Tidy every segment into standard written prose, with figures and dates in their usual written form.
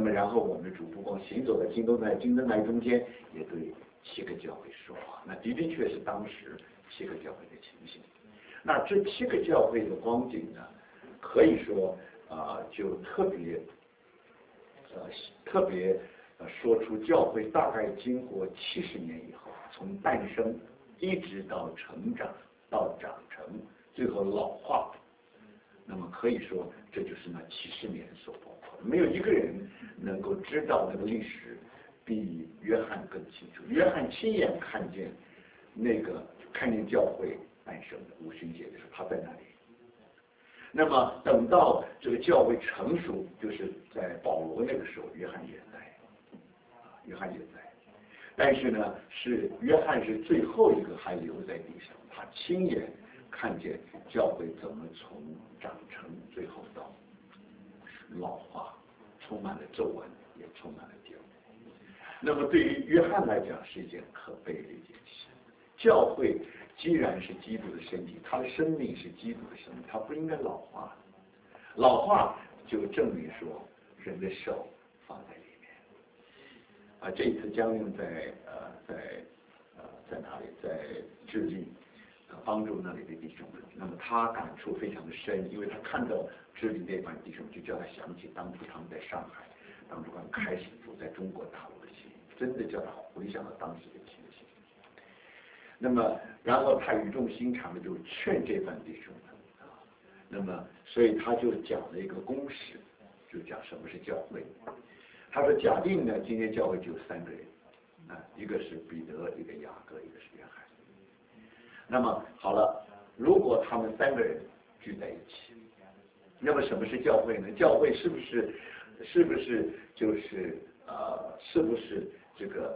么然后我们的主不光行走在金灯台中间，也对7个教会说话。那的确是当时7个教会的情形。那这7个教会的光景呢，可以说就特别说出教会大概经过70年以后，从诞生一直到成长，到长成，最后老化。那么可以说，这就是那70年所包括的。没有一个人能够知道那个历史比约翰更清楚。约翰亲眼看见教会诞生的五旬节的时候，他在那里。那么等到这个教会成熟，就是在保罗那个时候，约翰也在。但是呢，约翰是最后一个还留在地上，他亲眼看见教会怎么从长成，最后到老化，充满了皱纹，也充满了玷污。那么对于约翰来讲，是一件可悲的一件事。教会既然是基督的身体，他的生命是基督的生命，他不应该老化。老化就证明说人的手放在里面。这一次将军在哪里？在智利帮助那里的弟兄们。那么他感触非常的深，因为他看到智利那帮弟兄，就叫他想起当初他们在上海，当初他们开始住在中国大陆的心，真的叫他回想到当时的情形。那么，然后他语重心长的就劝这帮弟兄们那么，所以他就讲了一个公式，就讲什么是教会。他说，假定呢，今天教会就有3个人，一个是彼得，一个雅各，一个是约翰。那么好了，如果他们3个人聚在一起，那么什么是教会呢？教会是不是就是是不是这个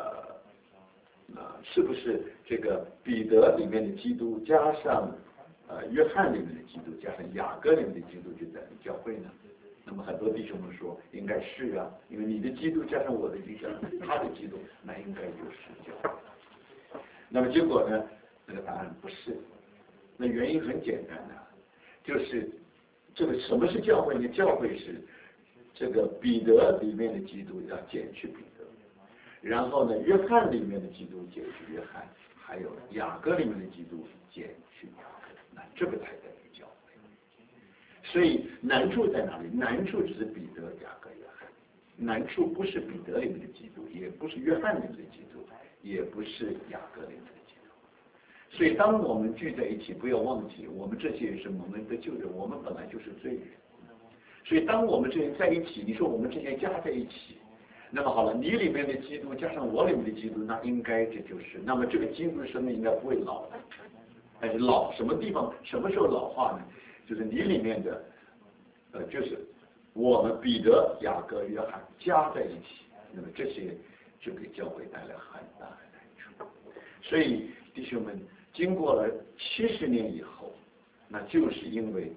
是不是这个彼得里面的基督加上约翰里面的基督加上雅各里面的基督就等于教会呢？那么很多弟兄们说应该是啊，因为你的基督加上我的基督加上他的基督，那应该就是教会。那么结果呢？这个答案不是。那原因很简单就是这个什么是教会呢？教会是这个彼得里面的基督要减去彼得，然后呢，约翰里面的基督减去约翰，还有雅各里面的基督减去雅各，那这个才等于教会。所以难处在哪里？难处只是彼得、雅各、约翰，难处不是彼得里面的基督，也不是约翰里面的基督，也不是雅各里面的基督。所以当我们聚在一起，不要忘记，我们这些人是蒙恩得救的，我们本来就是罪人。所以当我们这些人在一起，你说我们这些加在一起，那么好了，你里面的基督加上我里面的基督，那应该这就是，那么这个基督的生命应该不会老的。但是老什么地方，什么时候老化呢？就是你里面的，就是我们彼得、雅各、约翰加在一起，那么这些就给教会带来很大的难处。所以弟兄们，经过了70年以后，那就是因为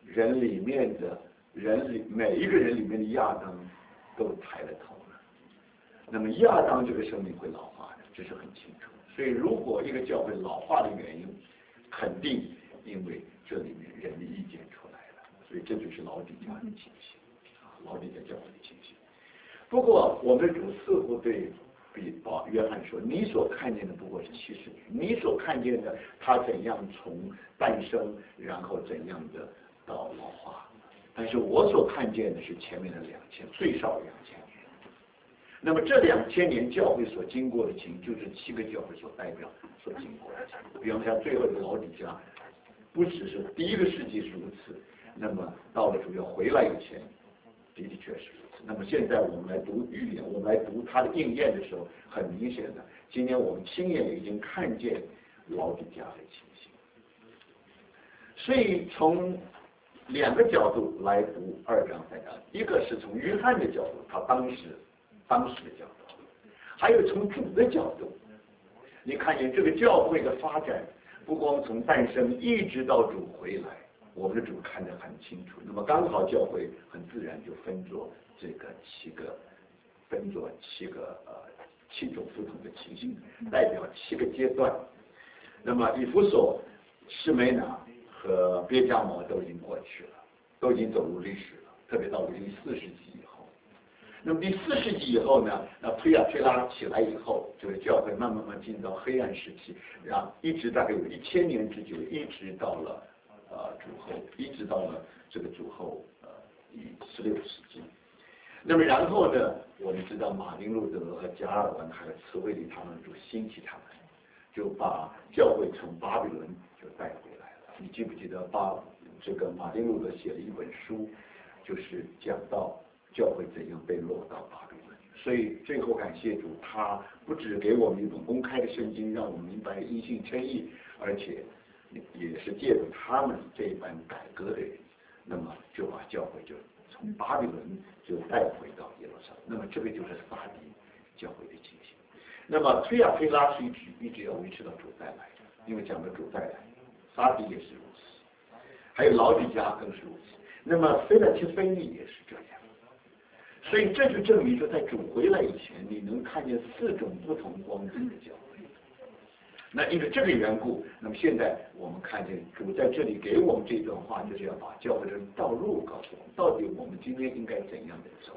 每一个人里面的亚当都抬了头了，那么亚当这个生命会老化的，这是很清楚。所以如果一个教会老化的原因，肯定因为这里面人的意见出来了，所以这就是老底嘉的情形老底嘉教会的情形。不过我们主似乎对约翰说，你所看见的不过是70年，你所看见的他怎样从诞生，然后怎样的到老化，但是我所看见的是前面的2000，最少2000年。那么这2000年教会所经过的情，就是7个教会所代表所经过的情。比方像最后的老底嘉，不只是第1个世纪是如此，那么到了主要回来以前，的确是如此。那么现在我们来读预言，我们来读它的应验的时候，很明显的，今天我们亲眼已经看见老底嘉的情形。所以从2个角度来读2章3章，一个是从约翰的角度，他当时的角度，还有从主的角度。你看见这个教会的发展，不光从诞生一直到主回来，我们的主看得很清楚。那么刚好教会很自然就分作7种不同的情形，代表7个阶段。那么以弗所、士每拿和别迦摩都已经过去了，都已经走入历史了，特别到了40世纪以后。 那么第4世纪以后呢，推亚推拉起来以后，这个教会慢慢进到黑暗时期，然后一直大概有1000年之久，一直到了主后，一直到了这个主后16世纪。那么然后呢，我们知道马丁路德和加尔文还有茨威里他们就兴起他们，就把教会从巴比伦就带回来了。你记不记得这个马丁路德写了一本书，就是讲到教会怎样被落到巴比伦。所以最后感谢主，他不只给我们一本公开的圣经，让我们明白因信称义，而且也是借着他们这一班改革的人，那么就把教会就从巴比伦就带回到耶路撒冷。那么这个就是撒狄教会的情形。那么推亚推拉是一直要维持到主再来的，因为讲到主再来，撒狄也是如此，还有老底嘉更是如此。那么腓拉切菲利也是这样。所以这就证明说，在主回来以前，你能看见4种不同光景的教会。那因为这个缘故，那么现在我们看见主在这里给我们这段话，就是要把教会的道路告诉我们，到底我们今天应该怎样的走。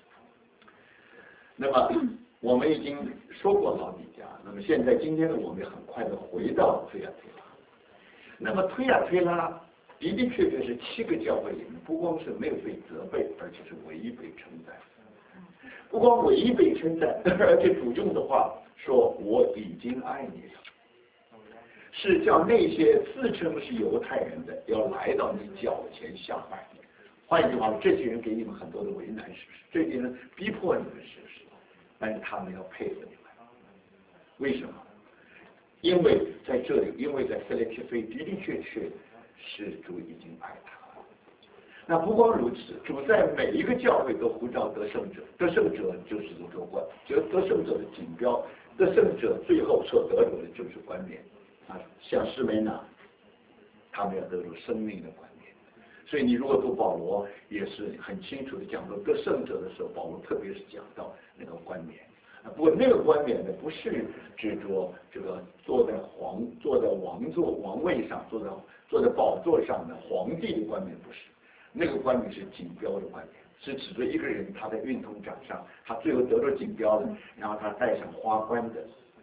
那么我们已经说过老底嘉，那么现在今天呢，我们也很快的回到推亚推拉。那么推亚推拉的的确确是7个教会里面，不光是没有被责备，而且是唯一被称赞。不光唯一被称赞，而且主用的话说我已经爱你了，是叫那些自称是犹太人的要来到你脚前下拜。换一句话说，这些人给你们很多的为难，是不是？这些人逼迫你们，是不是？但是他们要配合你们，为什么？因为在这里，因为在腓立比的的确确是主已经爱他了。那不光如此，主在每一个教会都呼召得胜者，得胜者就是这个冠，就得胜者的锦标，得胜者最后所得着的就是冠冕啊，像士梅拿，他们要得着生命的冠冕。所以你如果读保罗，也是很清楚的讲到得胜者的时候，保罗特别是讲到那个冠冕。不过那个冠冕呢，不是指着这个坐在王位上，坐在宝座上的皇帝的冠冕，不是。那个冠冕是锦标的冠冕，是指着一个人他在运动场上，他最后得着锦标了，然后他戴上花冠的。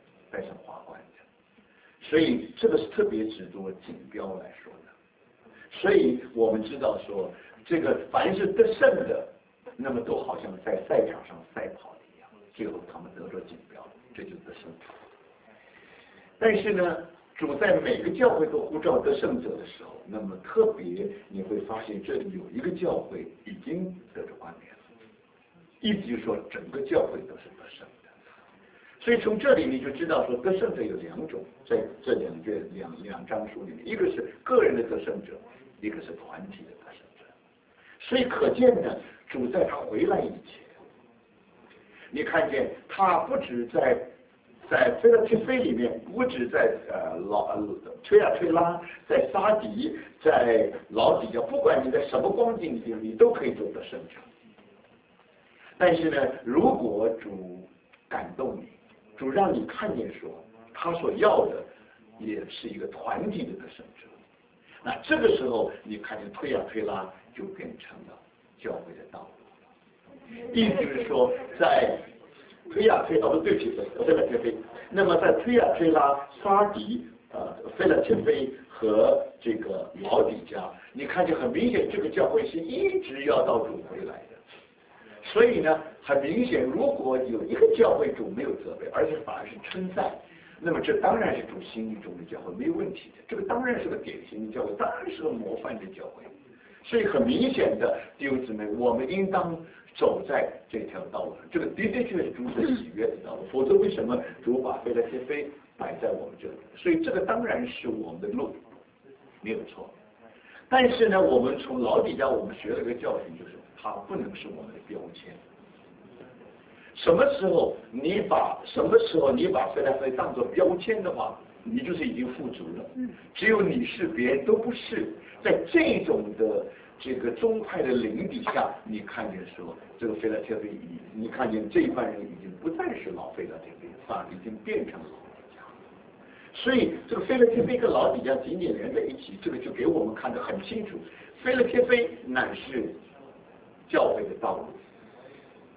所以这个是特别指着锦标来说的。所以我们知道说，这个凡是得胜的，那么都好像在赛场上赛跑一样，最后他们得着锦标，这就是得胜者。但是呢，主在每个教会都呼召得胜者的时候，那么特别你会发现这里有一个教会已经得着冠冕了，意思就是说整个教会都是得胜的。所以从这里你就知道说，得胜者有2种，在这两章书里面，一个是个人的得胜者，一个是团体的得胜者。所以可见呢，主在他回来以前，你看见他不止在腓立比里面，不止在推亚推拉，在撒狄，在老底嘉，不管你在什么光景里，你都可以做得胜者。但是呢，如果主感动你，主让你看见说，他所要的也是一个团体的得胜者，那这个时候你看见推亚推拉就变成了教会的道路。意思就是说，在推亚推拉，对不起，腓立比，那么在推亚推拉、撒狄、腓立比和这个老底嘉，你看见很明显，这个教会是一直要到主回来的。所以呢，很明显，如果有一个教会主没有责备，而且反而是称赞，那么这当然是主心意中的教会，没有问题的。这个当然是个典型的教会，当然是个模范的教会。所以很明显的，弟兄姊妹，我们应当走在这条道路上，这个的确是主所喜悦的道路。否则为什么主把腓立比摆在我们这里？所以这个当然是我们的路，没有错。但是呢，我们从老底嘉我们学了个教训，就是它不能是我们的标签。什么时候你把腓立比当作标签的话，你就是已经富足了。只有你是，别人都不是。在这种的这个宗派的领底下，你看见说这个腓立比，你看见这一班人已经不再是老腓立比，反而已经变成了老底嘉。所以这个腓立比跟老底嘉紧紧连在一起，这个就给我们看得很清楚。腓立比乃是教会的道路，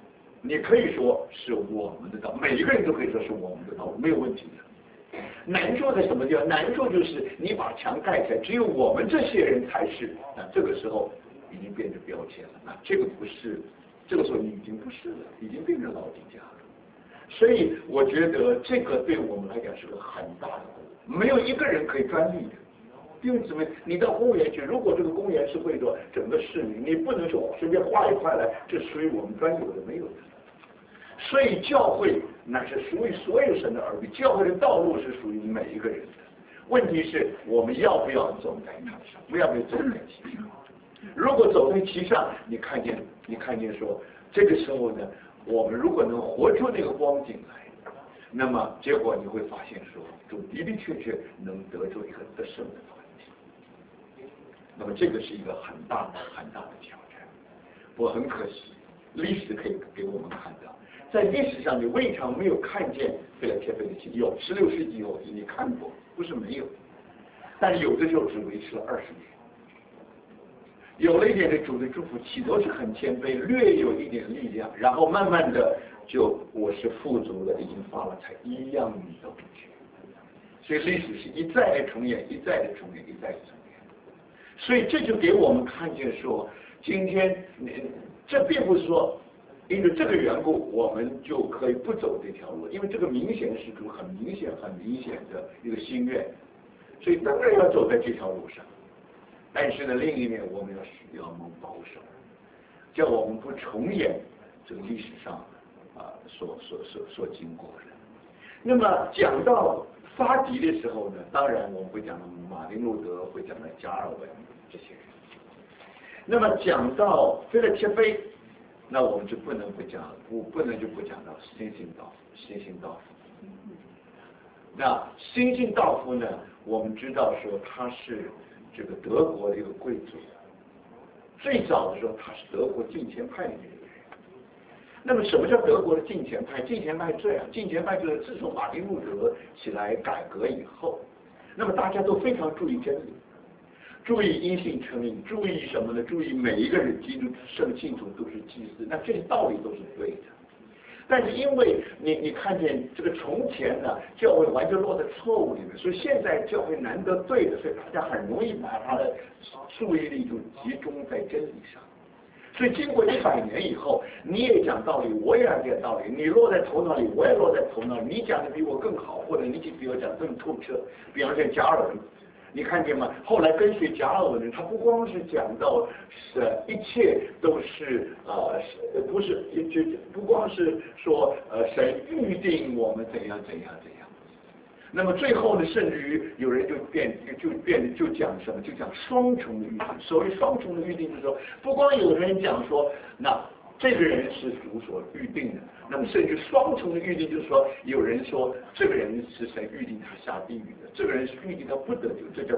你可以说是我们的道，每一个人都可以说是我们的道路，没有问题的。难受在什么地方？难受就是你把墙盖起来，只有我们这些人才是。那这个时候已经变成标签了，那这个不是，这个时候你已经不是了，已经变成老底家了。所以我觉得这个对我们来讲是个很大的鼓舞，没有一个人可以专利的。弟兄姊妹，你到公园去，如果这个公园是为了整个市民，你不能说随便画一块来，这属于我们专有的，没有的。所以教会乃是属于所有神的儿女，教会的道路是属于每一个人的。问题是我们要不要走在它上，不要不要走在其上。如果走在其上，你看见说，这个时候呢，我们如果能活出那个光景来，那么结果你会发现说，主的的确确能得出一个得胜的团体。那么这个是一个很大的挑战。我很可惜，历史可以给我们看到，在历史上你未尝没有看见腓拉铁非的信，有16世纪有你看过，不是没有，但是有的时候只维持了20年。有了一点的主的祝福，起初是很谦卑，略有一点力量，然后慢慢的就我是富足了，已经发了财，一样你都不去。所以历史是一再的重演，一再的重演，一再的重演。所以这就给我们看见说，今天这并不是说因为这个缘故我们就可以不走这条路，因为这个明显是主很明显的一个心愿，所以当然要走在这条路上。但是呢，另一面我们要保守，叫我们不重演这个历史上所经过的。那么讲到发迪的时候呢，当然我们会讲到马丁路德，会讲到加尔文这些人。那么讲到腓拉铁非，那我们就不能不讲到新兴道夫。那新兴道夫呢，我们知道说他是这个德国的一个贵族，最早的时候他是德国近前派的一个人。那么什么叫德国的近前派？近前派这样，近前派就是自从马丁路德起来改革以后，那么大家都非常注意真理，注意因信称义，注意什么呢？注意每一个人基督圣信徒都是祭司，那这些道理都是对的。但是因为你看见这个从前呢，教会完全落在错误里面，所以现在教会难得对的，所以大家很容易把他的注意力就集中在真理上。所以经过100年以后，你也讲道理，我也讲道理，你落在头脑里，我也落在头脑里，你讲的比我更好，或者你比我讲的更透彻。比方说加尔文，你看见吗？后来跟随加尔文的人，他不光是讲到一切都是不是不光是说神预定我们怎样。那么最后呢，甚至于有人就讲什么，就讲双重的预定。所谓双重的预定，就是说，不光有人讲说，那这个人是主所预定的，那么甚至双重的预定，就是说，有人说这个人是神预定他下地狱的，这个人是预定他不得救，这叫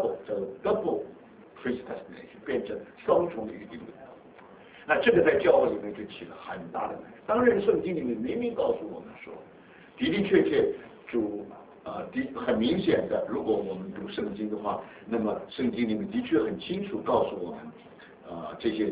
double predestination， 变成双重的预定。那这个在教会里面就起了很大的。当然，圣经里面明明告诉我们说，的的确确主。很明显的，如果我们读圣经的话，那么圣经里面的确很清楚告诉我们，这些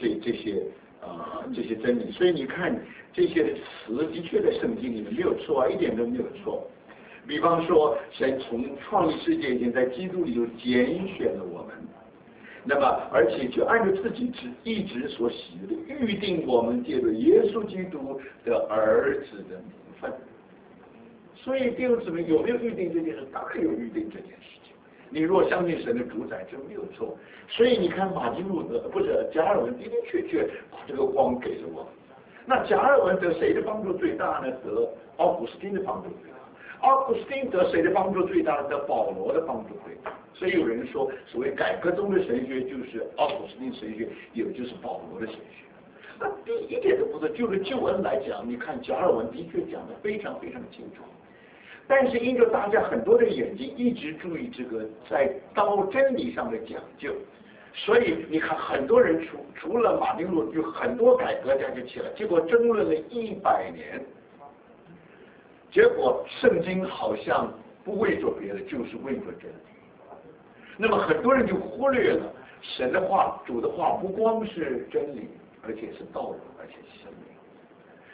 真理。所以你看这些词的确在圣经里面没有错，一点都没有错。比方说，神从创立世界以前，在基督里就拣选了我们，那么而且就按照自己一直所喜的预定我们借着耶稣基督的儿子的名分。所以弟兄姊妹，有没有预定这件事？当然有预定这件事情。你若相信神的主宰，这没有错。所以你看马丁路德不是加尔文的的确确把这个光给了我。那加尔文得谁的帮助最大呢？得奥古斯丁的帮助最大。奥古斯丁得谁的帮助最大？得保罗的帮助最大。所以有人说，所谓改革中的神学就是奥古斯丁神学，也就是保罗的神学。那一点都不错。就是救恩来讲，你看加尔文的确讲得非常非常清楚。但是因着大家很多的眼睛一直注意这个在真理上的讲究，所以你看很多人除了马丁路，有很多改革家就起来，结果争论了100年，结果圣经好像不为着别的，就是为着真理。那么很多人就忽略了神的话、主的话，不光是真理，而且是道路，而且是生命。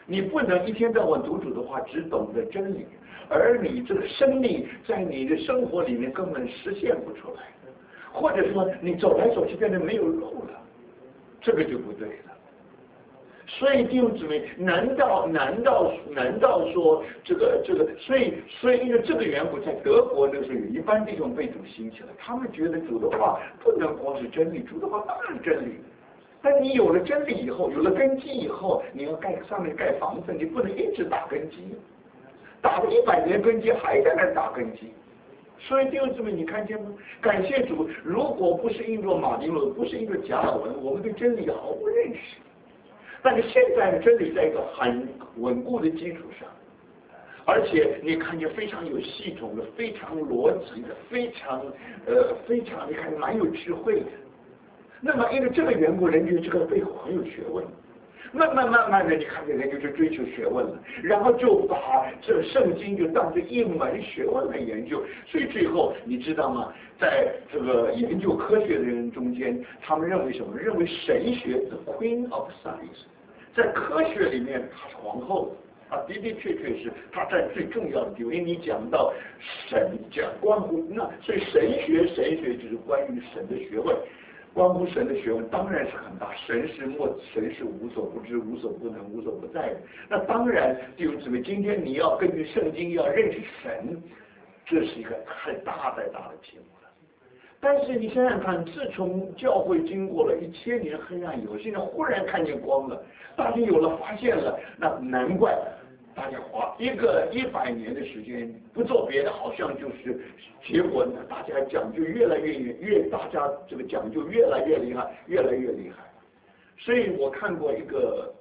你不能一天到晚读主的话，只懂得真理，而你这个生命在你的生活里面根本实现不出来，或者说你走来走去变得没有路了，这个就不对了。所以弟兄姊妹，难道说这个，所以因为这个缘故，在德国那时候有一般弟兄被主兴起来，他们觉得主的话不能光是真理，主的话当然真理。但你有了真理以后，有了根基以后，你要上面盖房子，你不能一直打根基，打了100年根基还在那儿打根基。所以弟兄姊妹，你看见吗？感谢主，如果不是因着马丁路德，不是因着加尔文，我们对真理毫不认识。但是现在的真理在一个很稳固的基础上，而且你看见非常有系统的、非常逻辑的、非常你看蛮有智慧的。那么因为这个缘故，人觉得这个背后很有学问。慢慢的，你看见人就去追求学问了，然后就把这圣经就当作一门学问来研究。所以最后你知道吗？在这个研究科学的人中间，他们认为什么？认为神学 the Queen of Science， 在科学里面她是皇后的。的确是它在最重要的地方，因为你讲到神，讲关乎那，所以神学就是关于神的学问。关乎神的学问当然是很大，神是无所不知、无所不能、无所不在的。那当然，弟兄姊妹，今天你要根据圣经要认识神，这是一个太大的题目了。但是你想想看，自从教会经过了1000年黑暗以后，现在忽然看见光了，大家有了发现了，那难怪大家花一个100年的时间不做别的，好像就是结果呢，大家讲究越来越大家这个讲究越来越厉害，越来越厉害。所以我看过一个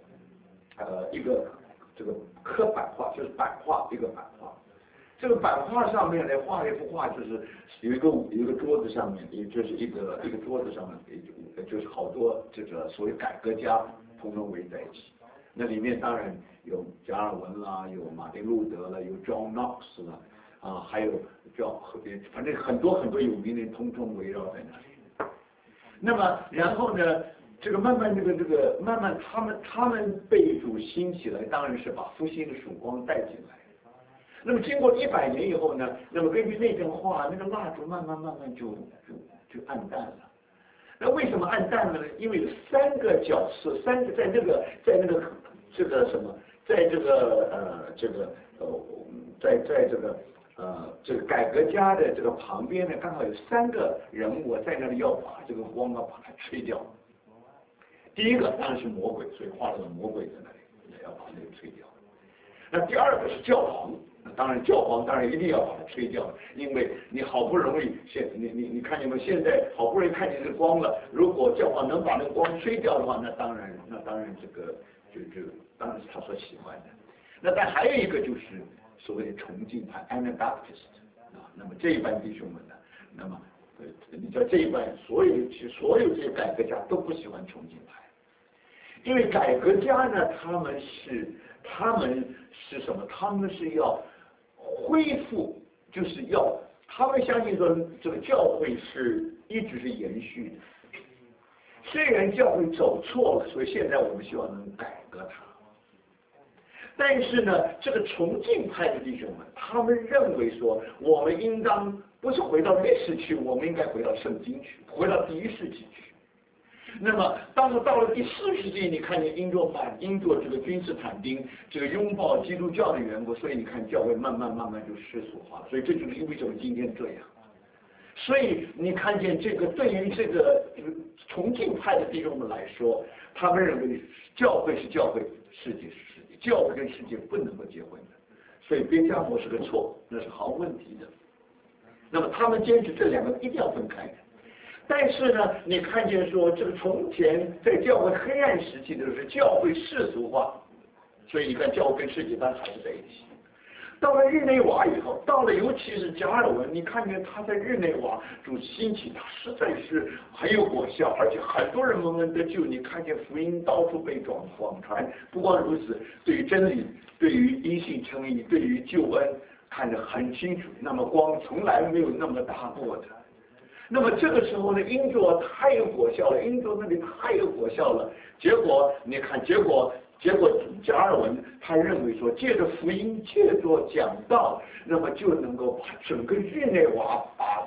这个刻版画，就是版画，一个版画。这个版画上面呢画了一幅画，就是有一个桌子上面，也就是一个桌子上面，就是好多这个所谓改革家统统围在一起。那里面当然有加尔文啦，有马丁路德了，有 John Knox 了，还有反正很多有名的人统统围绕在那里。那么然后呢，这个慢慢他们被主兴起来，当然是把复兴的曙光带进来。那么经过100年以后呢，那么根据那段话，那个蜡烛慢慢就暗淡了。那为什么暗淡了呢？因为有3个角色，3个在那个这个什么，在这个这个改革家的这个旁边呢，刚好有3个人物在那里要把这个光把它吹掉。第一个当然是魔鬼，所以画了个魔鬼在那里，也要把那个吹掉。那第2个是教皇。教皇当然一定要把它吹掉，因为你好不容易你看见没？现在好不容易看见这光了，如果教皇能把那个光吹掉的话，那当然这个当然是他所喜欢的。那但还有一个就是所谓的崇敬派 Anabaptist 那么这一班弟兄们呢，那么你知道这一班所有这些改革家都不喜欢崇敬派，因为改革家呢，他们是什么？他们是要恢复，就是他们相信说这个教会一直是延续的。虽然教会走错了，所以现在我们希望能改革它。但是呢，这个崇敬派的弟兄们，他们认为说，我们应当不是回到历史去，我们应该回到圣经去，回到第1世纪去。那么，当时到了第4世纪，你看见因着这个君士坦丁这个拥抱基督教的缘故，所以你看教会慢慢就世俗化，所以这就是为什么今天这样。所以你看见这个对于这个崇敬派的弟兄们来说，他们认为教会是教会，世界是世界，教会跟世界不能够结婚的，所以别加摩是个错，那是毫无问题的。那么他们坚持这2个一定要分开的。但是呢，你看见说这个从前在教会黑暗时期的时候，教会世俗化，所以你看教会跟世界班还是在一起。到了日内瓦以后，到了尤其是加尔文，你看见他在日内瓦主兴起，他实在是很有果效，而且很多人蒙恩得救。你看见福音到处被广传，不光如此，对于真理，对于因信称义，对于救恩看得很清楚。那么光从来没有那么大过的。那么这个时候呢，英国太有果效了，英国那里太有果效了。结果你看， 结果加尔文他认为说，借着福音，借着讲道，那么就能够把整个日内瓦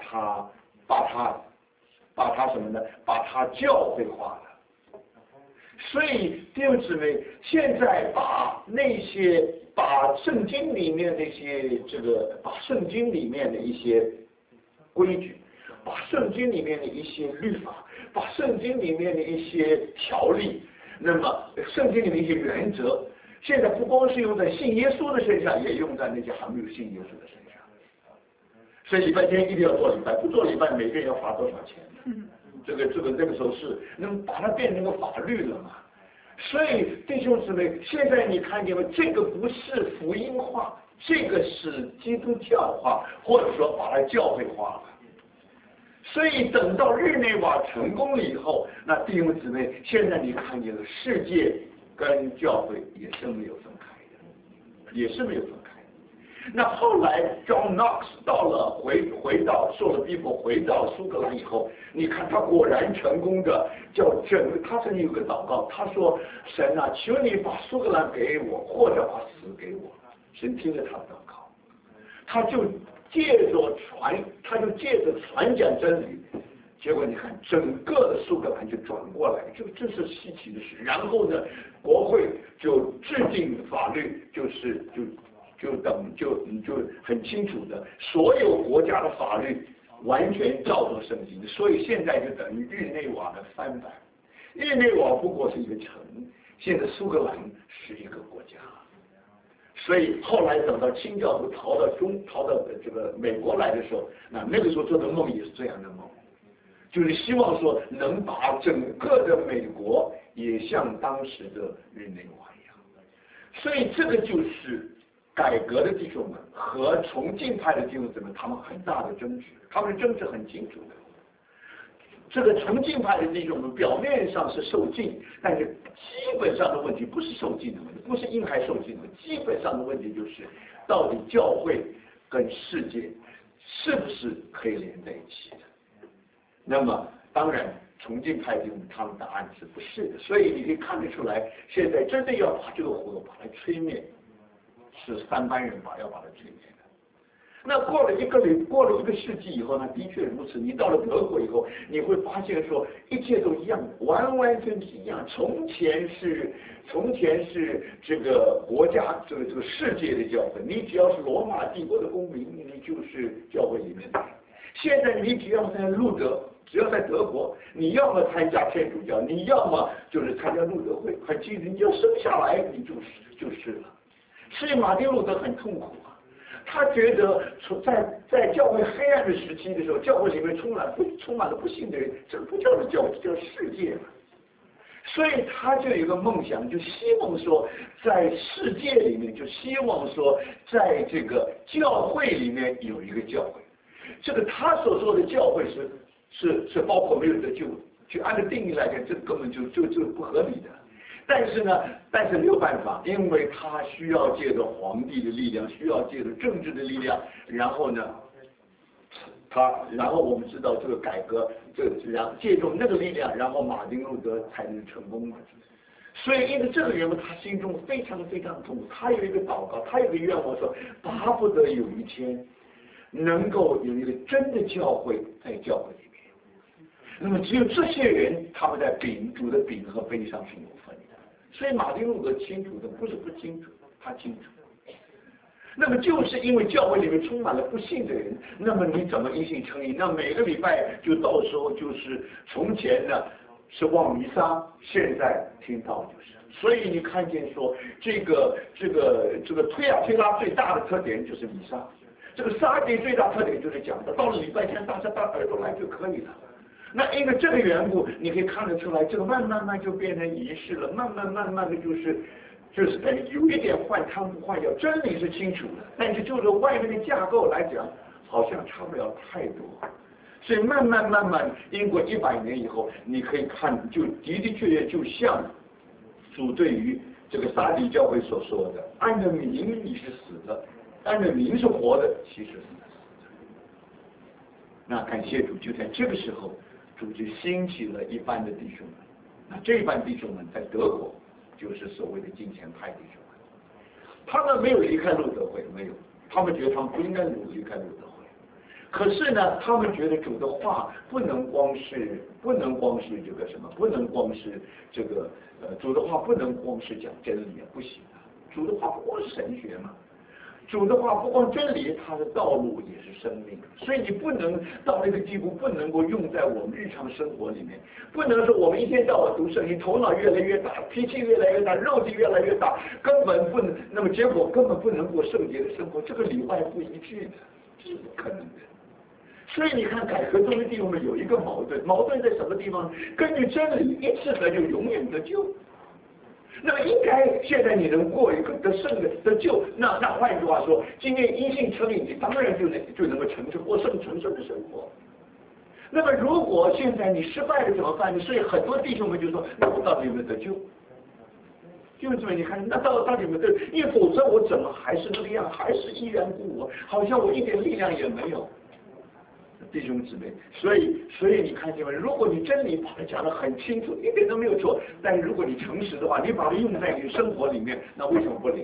把它什么呢？把它教会化了。所以弟兄姊妹，现在把圣经里面那些把圣经里面的一些规矩，把圣经里面的一些律法，把圣经里面的一些条例，那么圣经里面一些原则，现在不光是用在信耶稣的身上，也用在那些还没有信耶稣的身上。所以礼拜天一定要做礼拜，不做礼拜每个人要罚多少钱？那个时候是能把它变成个法律了嘛？所以弟兄姊妹，现在你看见了，这个不是福音化，这个是基督教化，或者说把它教会化了。所以等到日内瓦成功了以后，那弟兄姊妹，现在你看见了，世界跟教会也是没有分开的，也是没有分开的。那后来 John Knox 到了回到受了逼迫，回到苏格兰以后，你看他果然成功的他曾经有个祷告，他说：神啊，求你把苏格兰给我，或者把死给我。神听了他的祷告，他就借着传讲真理，结果你看整个的苏格兰就转过来，这是稀奇的事。然后呢，国会就制定法律，就很清楚的，所有国家的法律完全照着圣经，所以现在就等于日内瓦的翻版。日内瓦不过是一个城，现在苏格兰是一个国家。所以后来等到清教徒逃到这个美国来的时候，那个时候做的梦也是这样的梦，就是希望说能把整个的美国也像当时的日内瓦一样。所以这个就是改革的弟兄们和重庆派的弟兄们他们很大的争执，他们的争执很清楚的。这个重庆派的弟兄们表面上是受禁，但是基本上的问题不是受禁的问题，不是婴孩受禁的，基本上的问题就是到底教会跟世界是不是可以连在一起的。那么当然重庆派弟兄他们答案是不是的，所以你可以看得出来，现在真的要把这个火把它吹灭，是三班人要把它吹灭的。那过了一个世纪以后呢，的确如此。你到了德国以后，你会发现说一切都一样的，完完全全一样。从前是这个国家这个世界的教会，你只要是罗马帝国的公民，你就是教会里面的。现在你只要在只要在德国，你要么参加天主教，你要么就是参加路德会，很清楚，你就生下来你就是了。所以马丁路德很痛苦啊。他觉得在教会黑暗的时期的时候，教会里面充满了不幸的人，这不叫做教会，这叫世界嘛。所以他就有一个梦想，就希望说在世界里面，就希望说在这个教会里面有一个教会。这个他所说的教会是包括没有得救，就按照定义来讲，这根本就不合理的。但是没有办法，因为他需要借着皇帝的力量，需要借着政治的力量，然后我们知道这个改革，借助那个力量，然后马丁路德才能成功的。所以因为这个原因，他心中非常非常痛苦。他有一个祷告，他有一个愿望说，巴不得有一天能够有一个真的教会在教会里面。那么只有这些人，他们在主的饼和杯上是有份的。所以马丁路德清楚的不是不清楚，他清楚。那么就是因为教会里面充满了不信的人，那么你怎么因信称义？那每个礼拜就到时候就是从前呢是望弥撒，现在听到就是。所以你看见说这个推拉最大的特点就是弥撒，这个撒节最大特点就是讲的，到了礼拜天大家到耳朵来就可以了。那因为这个缘故，你可以看得出来，这个慢慢就变成仪式了，慢慢的就是等于有一点换汤不换药，真理是清楚的，但是就是外面的架构来讲，好像差不了太多。所以慢慢，经过100年以后，你可以看，就的确就像主对于这个撒底教会所说的，按着名你是死的，按着名是活的，其实是死的。那感谢主，就在这个时候。主就兴起了一般的弟兄们，那这一班弟兄们在德国就是所谓的金钱派弟兄们，他们没有离开路德会，没有，他们觉得他们不应该离开路德会。可是呢，他们觉得主的话不能光是这个什么，不能光是这个主的话不能光是讲真理啊，不行啊，主的话不光是神学嘛。主的话不光真理，它的道路也是生命，所以你不能到那个地步，不能够用在我们日常生活里面，不能说我们一天到晚读圣经，头脑越来越大，脾气越来越大，肉体越来越大，根本不能，那么结果根本不能过圣洁的生活，这个里外不一致的，这是不可能的。所以你看，改革宗的弟兄们有一个矛盾，矛盾在什么地方？根据真理一次得救，永远得救。那么应该现在你能过一个得胜的救，那换句话说，今天因信称义，你当然就能够过成圣的生活。那么如果现在你失败了怎么办呢？所以很多弟兄们就说，那我到底有没有得救？就是这么你看，那到底有没有得救？因为否则我怎么还是那个样，还是依然故我，好像我一点力量也没有。弟兄姊妹，所以你看见没？如果你真理把它讲得很清楚，一点都没有错，但是如果你诚实的话，你把它用在你生活里面，那为什么不灵？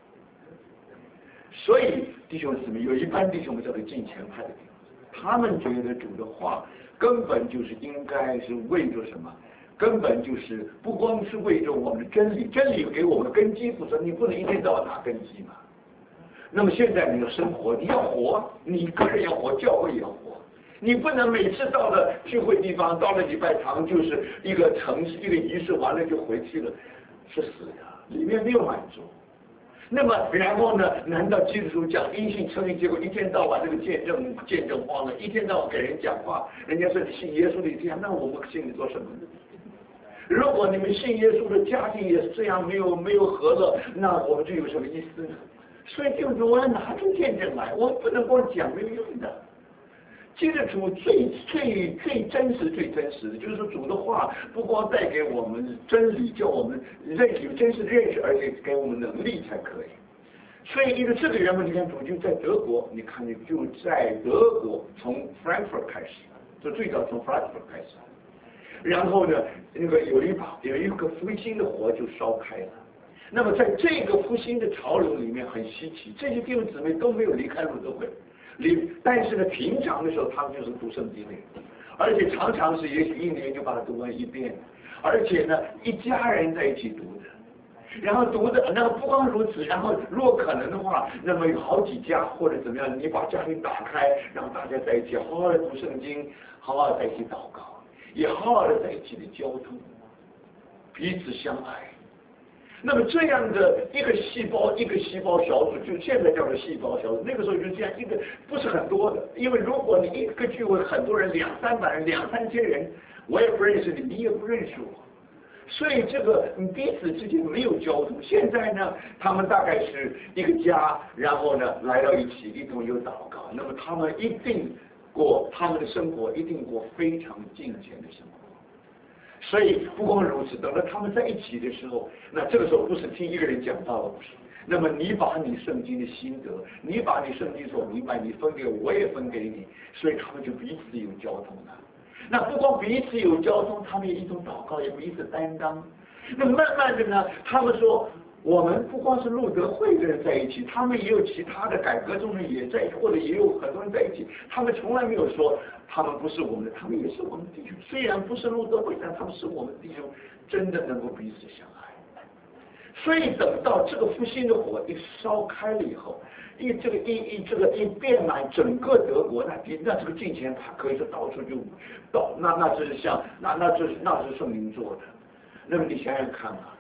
所以弟兄姊妹，有一般弟兄们叫做敬虔派的弟兄，他们觉得主的话根本就是应该是为着什么？根本就是不光是为着我们的真理，真理给我们根基，否则你不能一天到晚拿根基嘛。那么现在你的生活，你要活，你个人要活，教会也要活。你不能每次到了聚会地方，到了礼拜堂，就是一个程序，一个仪式完了就回去了，是死呀，里面没有满足。那么然后呢？难道基督徒讲因信称义，结果一天到晚这个见证荒了，一天到晚给人讲话，人家说你信耶稣的一天，那我们信你做什么呢？如果你们信耶稣的家庭也是这样，没有和乐，那我们就有什么意思呢？所以就是我要拿出见证来，我不能光讲没有用的。基督徒最真实的，就是说主的话不光带给我们真理，叫我们有真实的认识，而且给我们能力才可以。所以因为这个原文，你看主就在德国，你看就在德国从 Frankfurt 开始，就最早从 Frankfurt 开始，然后呢，那个有一个复兴的火就烧开了。那么在这个复兴的潮流里面很稀奇，这些弟兄姊妹都没有离开路德会。但是呢，平常的时候他们就是读圣经的，而且常常是也许一年就把它读完一遍，而且呢，一家人在一起读的，然后读的那不光如此，然后如果可能的话，那么有好几家或者怎么样，你把家庭打开，让大家在一起好好的读圣经，好好的在一起祷告，也好好的在一起的交通，彼此相爱。那么这样的一个细胞小组，就现在叫做细胞小组，那个时候就这样一个，不是很多的，因为如果你一个聚会很多人200-300人2-3千人，我也不认识你，你也不认识我，所以这个彼此之间没有交通。现在呢，他们大概是一个家，然后呢来到一起，一同有祷告，那么他们一定过他们的生活，一定过非常敬虔的生活。所以不光如此，等到他们在一起的时候，那这个时候不是听一个人讲道了，不是。那么你把你圣经的心得，你把你圣经所明白，你分给我，我也分给你，所以他们就彼此有交通了。那不光彼此有交通，他们也一种祷告，也彼此担当。那慢慢的呢，他们说，我们不光是路德会的人在一起，他们也有其他的改革中人也在一起，或者也有很多人在一起，他们从来没有说他们不是我们的，他们也是我们的弟兄。虽然不是路德会，但他们是我们的弟兄，真的能够彼此相爱。所以等到这个复兴的火一烧开了以后，一遍满整个德国，那这个敬虔他可以说到处就到，那这是像那是圣灵做的。那么你想想看啊，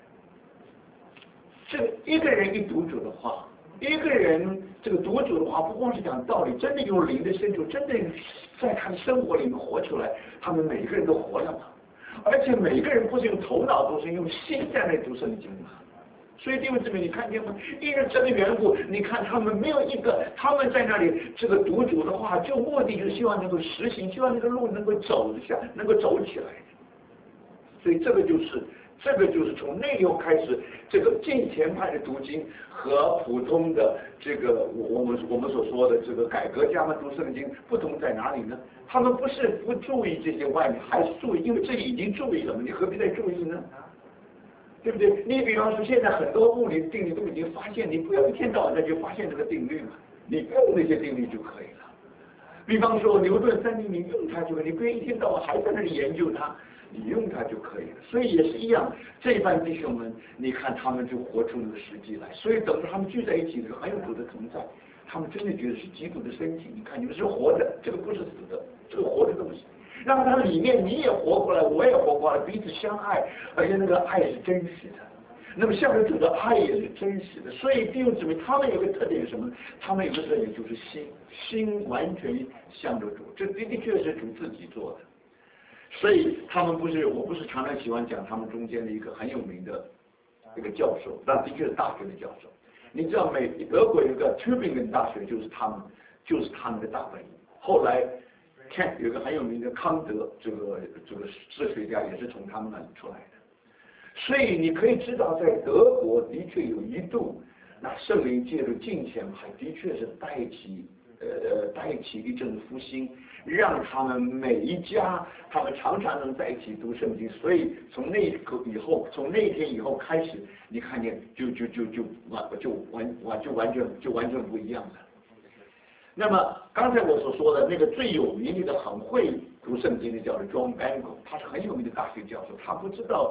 这个一个人一读主的话，一个人这个读主的话，不光是讲道理，真的用灵的深处，真的在他的生活里面活出来，他们每个人都活了嘛。而且每个人不是用头脑读，是用心在那读圣经嘛。所以弟兄姊妹，你看见吗？因为这个缘故，你看他们没有一个，他们在那里这个读主的话，就目的就是希望能够实行，希望那个路能够走得下，能够走起来。所以这个就是从那以后开始，这个敬虔派的读经和普通的这个我们所说的这个改革家们读圣经不同在哪里呢？他们不是不注意这些外面，还是注意，因为这已经注意了嘛，你何必再注意呢？ 对不对？你比方说现在很多物理定律都已经发现，你不要一天到晚再去发现这个定律嘛，你用那些定律就可以了。比方说牛顿三定律，你用它就可以，你不要一天到晚还在那里研究它，你用它就可以了。所以也是一样，这班弟兄们，你看他们就活出那个实际来。所以等着他们聚在一起的时候，还有主的同在，他们真的觉得是基督的身体。你看你们是活的，这个不是死的，这个活的东西。让它里面你也活过来，我也活过来，彼此相爱，而且那个爱是真实的。那么向着主的爱也是真实的。所以弟兄姊妹，他们有个特点是什么？他们有个特点就是心完全向着主，这的确是主自己做的。所以他们我不是常常喜欢讲他们中间的一个很有名的一个教授，那的确是大学的教授。你知道德国有个 Tübingen 大学就是他们的大本营。后来有个很有名的康德，这个哲学家也是从他们那里出来的。所以你可以知道，在德国的确有一度，那圣灵介入敬虔派，的确是带起一阵复兴，让他们每一家，他们常常能在一起读圣经。所以从那天以后开始，你看见就完全不一样了。那么刚才我所说的那个最有名的很会读圣经的叫做 John Bangor， 他是很有名的大学教授，他不知道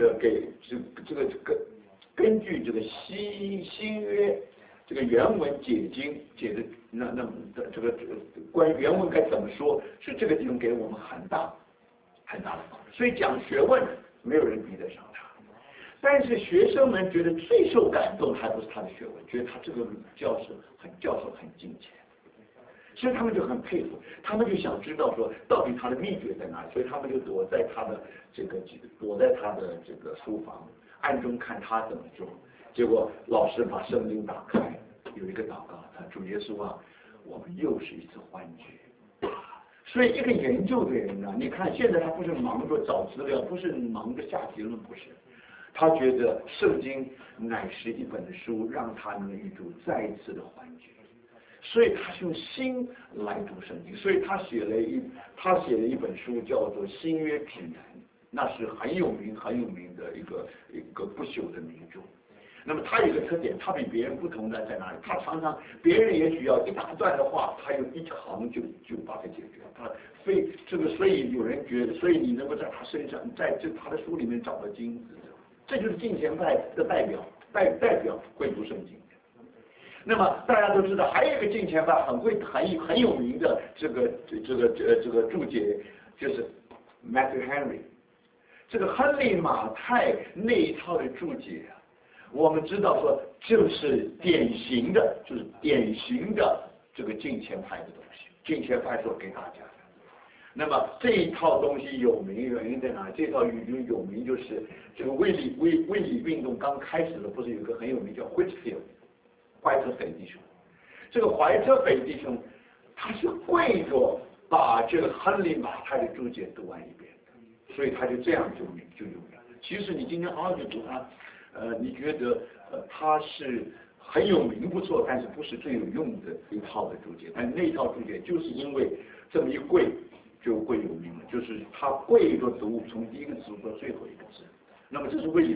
根据这个新约这个原文解经解的这个关于原文该怎么说，是这个地方给我们很大的帮助。所以讲学问没有人比得上他，但是学生们觉得最受感动还不是他的学问，觉得他这个教授很敬虔。所以他们就很佩服，他们就想知道说到底他的秘诀在哪里，所以他们就躲在他的这个书房，暗中看他怎么做。结果老师把圣经打开，有一个祷告，他主耶稣啊，我们又是一次欢聚。所以一个研究的人呢，你看现在他不是忙着找资料，不是忙着下结论，不是，他觉得圣经乃是一本的书，让他能与主再一次的欢聚。所以他是用心来读圣经，所以他写了一本书叫做《新约指南》，那是很有名的一个不朽的名著。那么他有一个特点，他比别人不同的在哪里？他常常别人也许要一大段的话，他用一行就把它解决。所以有人觉得，所以你能够在他身上，在他的书里面找到金子，这就是敬虔派的代表会读圣经。那么大家都知道，还有一个敬虔派很有名的这个注解，就是 Matthew Henry， 这个亨利马太那一套的注解啊，我们知道说就是典型的这个敬虔派的东西，敬虔派所给大家的。那么这一套东西有名，原因在哪里？这套语言有名就是这个卫理运动刚开始的，不是有一个很有名叫 Whitefield。怀特斐弟兄，这个怀特斐弟兄，他是跪着把这个亨利马太的注解读完一遍的，所以他就这样就有名了。其实你今天好好去读他，你觉得他是很有名不错，但是不是最有用的一套的注解。但那套注解就是因为这么一跪就跪有名了，就是他跪着读从第一个字到最后一个字。那么这是卫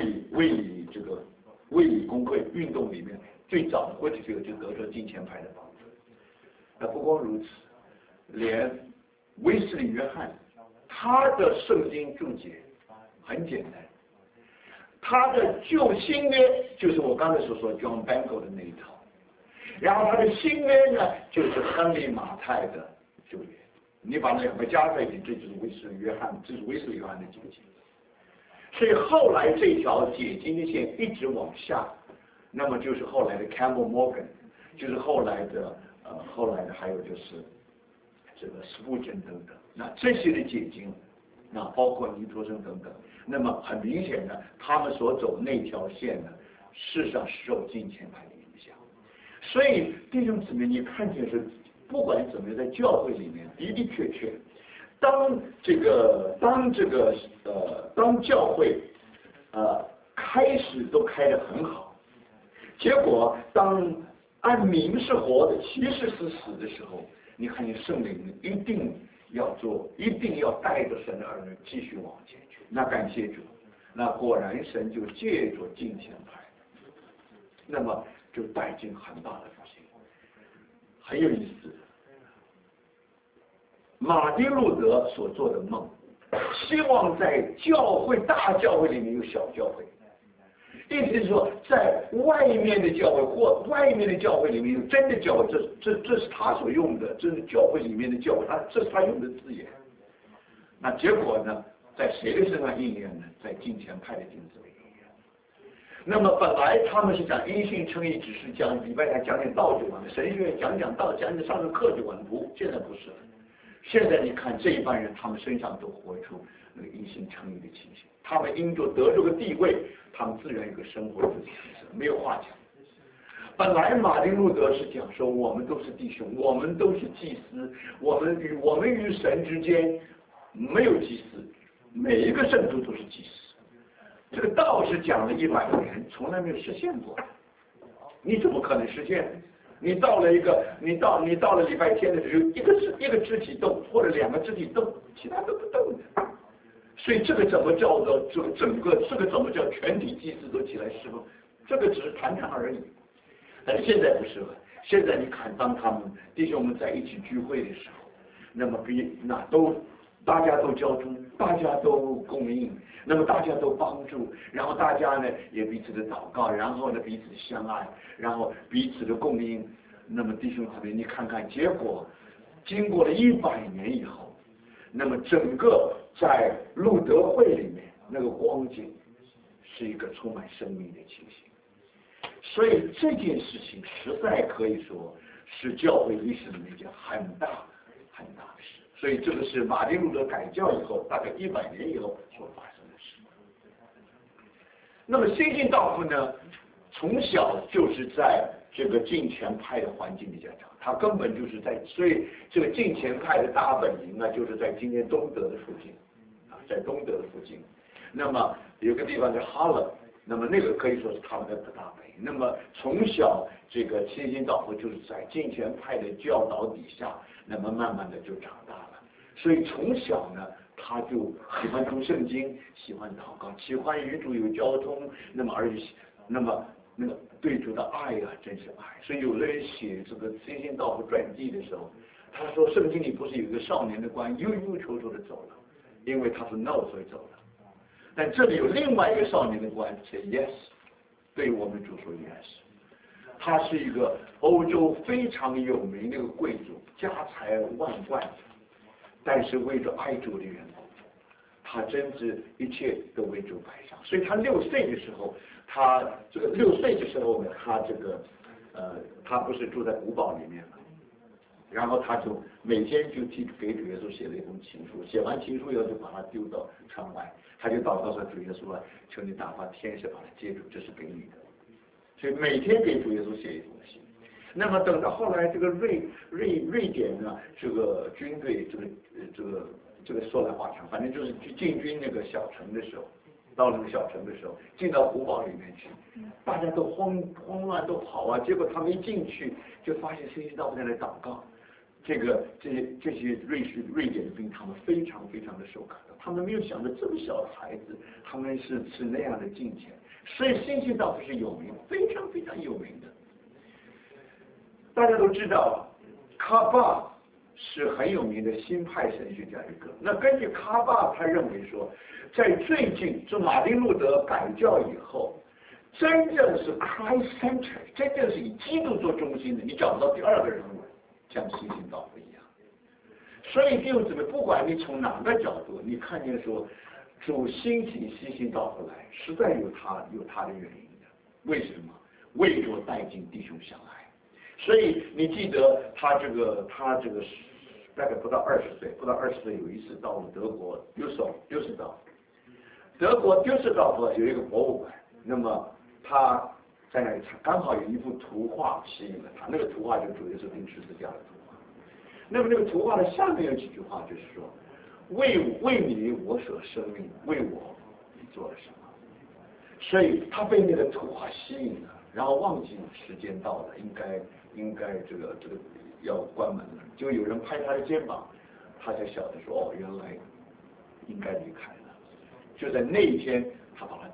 理公会运动里面最早的或者就得着敬虔派的帮助。那不光如此，连威斯利约翰他的圣经注解很简单，他的旧新约就是我刚才所说 John Bangor 的那一套，然后他的新约呢就是亨利马太的旧约，你把两个加在一起，这就是威斯利约翰的解经。所以后来这条解经的线一直往下，那么就是后来的 Campbell Morgan， 就是后来的还有就是这个 Spurgeon 等等，那这些的解经，那包括尼托生等等，那么很明显的，他们所走那条线呢，事实上是受敬虔派的影响。所以弟兄姊妹，你看见是不管怎么样，在教会里面的确。当教会开始都开得很好，结果当按名是活的，其实是死的时候，你看见圣灵一定要带着神的儿女继续往前去。那感谢主， 那果然神就借着敬虔派，那么就带进很大的复兴，很有意思。马丁路德所做的梦，希望在教会大教会里面有小教会，意思是说，在外面的教会或外面的教会里面有真的教会，这是他所用的，这是教会里面的教会，这是他用的字眼。那结果呢，在谁的身上应验呢？在敬虔派的弟兄姊妹应验。那么本来他们是讲因信称义，只是讲礼拜来讲点道就完了，神学讲道，讲上个课就完了。不，现在不是了。现在你看这一帮人，他们身上都活出那个因信称义的情形。他们因着得这个地位，他们自然有个生活自己没有话讲。本来马丁路德是讲说，我们都是弟兄，我们都是祭司，我们与神之间没有祭司，每一个圣徒都是祭司。这个道是讲了100年，从来没有实现过。你怎么可能实现？你到了礼拜天的时候，一个肢体动，或者2个肢体动，其他都不动的。所以这个怎么叫做这个怎么叫全体祭司都起来侍奉？这个只是谈谈而已。但是现在不是了。现在你看，当他们弟兄们在一起聚会的时候，那么大家都交通，大家都供应，那么大家都帮助，然后大家呢也彼此的祷告，然后呢彼此相爱，然后彼此的供应。那么弟兄姊妹，你看看结果，经过了100年以后，那么整个在路德会里面那个光景是一个充满生命的情形。所以这件事情实在可以说是教会历史里面一件很大很大的事。所以这个是马丁路德改教以后，大概100年以后所发生的事。那么新兴道夫呢，从小就是在这个敬虔派的环境里长大，他根本就是所以这个敬虔派的大本营呢，就是在今天东德的附近，在东德的附近。那么有个地方叫哈勒，那么那个可以说是他们的大本营。那么从小这个新兴道夫就是在敬虔派的教导底下，那么慢慢的就长大了。所以从小呢，他就喜欢读圣经，喜欢祷告，喜欢与主有交通，那么那个对主的爱啊，真是爱。所以有的人写这个新兴道夫传记的时候，他说圣经里不是有一个少年的官忧忧愁愁的走了，因为他是 no 所以走了。但这里有另外一个少年的官是 yes， 对我们主说 yes。他是一个欧洲非常有名的一个贵族，家财万贯，但是为着爱主的缘故，他真是一切都为主摆上。所以他6岁的时候，他他不是住在古堡里面嘛，然后他就每天就给主耶稣写了一封情书，写完情书以后就把它丢到窗外，他就祷告说：“主耶稣啊，求你打发天使把它接住，这是给你的。”所以每天给主耶稣写一封信。那么等到后来这个瑞典呢，这个军队这个说来话长，反正就是去进军那个小城的时候，到那个小城的时候，进到古堡里面去，大家都慌乱都跑啊，结果他们一进去就发现新兴道夫在那祷告。这些瑞典的兵，他们非常非常的受感动，他们没有想到这么小的孩子，他们是那样的敬虔。所以新兴道夫是有名，非常非常有名的。大家都知道，卡巴是很有名的新派神学家一个。那根据卡巴，他认为说，在最近，这马丁路德改教以后，真正是 Christ-centered， 真正是以基督做中心的，你找不到第二个人物像新兴道夫一样。所以弟兄姊妹，不管你从哪个角度，你看见说主兴起新兴道夫来，实在有他的原因的。为什么？为着带进弟兄相爱。所以你记得他这个大概不到20岁，有一次到了德国丢失道，德国丢失道有一个博物馆，那么他在那里刚好有一幅图画吸引了他，那个图画就是主耶稣钉十字架的图画。那么那个图画的下面有几句话，就是说为你我所生命，为我你做了什么。所以他被那个图画吸引了，然后忘记时间到了，应该这个要关门了，就有人拍他的肩膀，他才晓得说原来应该离开了。就在那一天，他把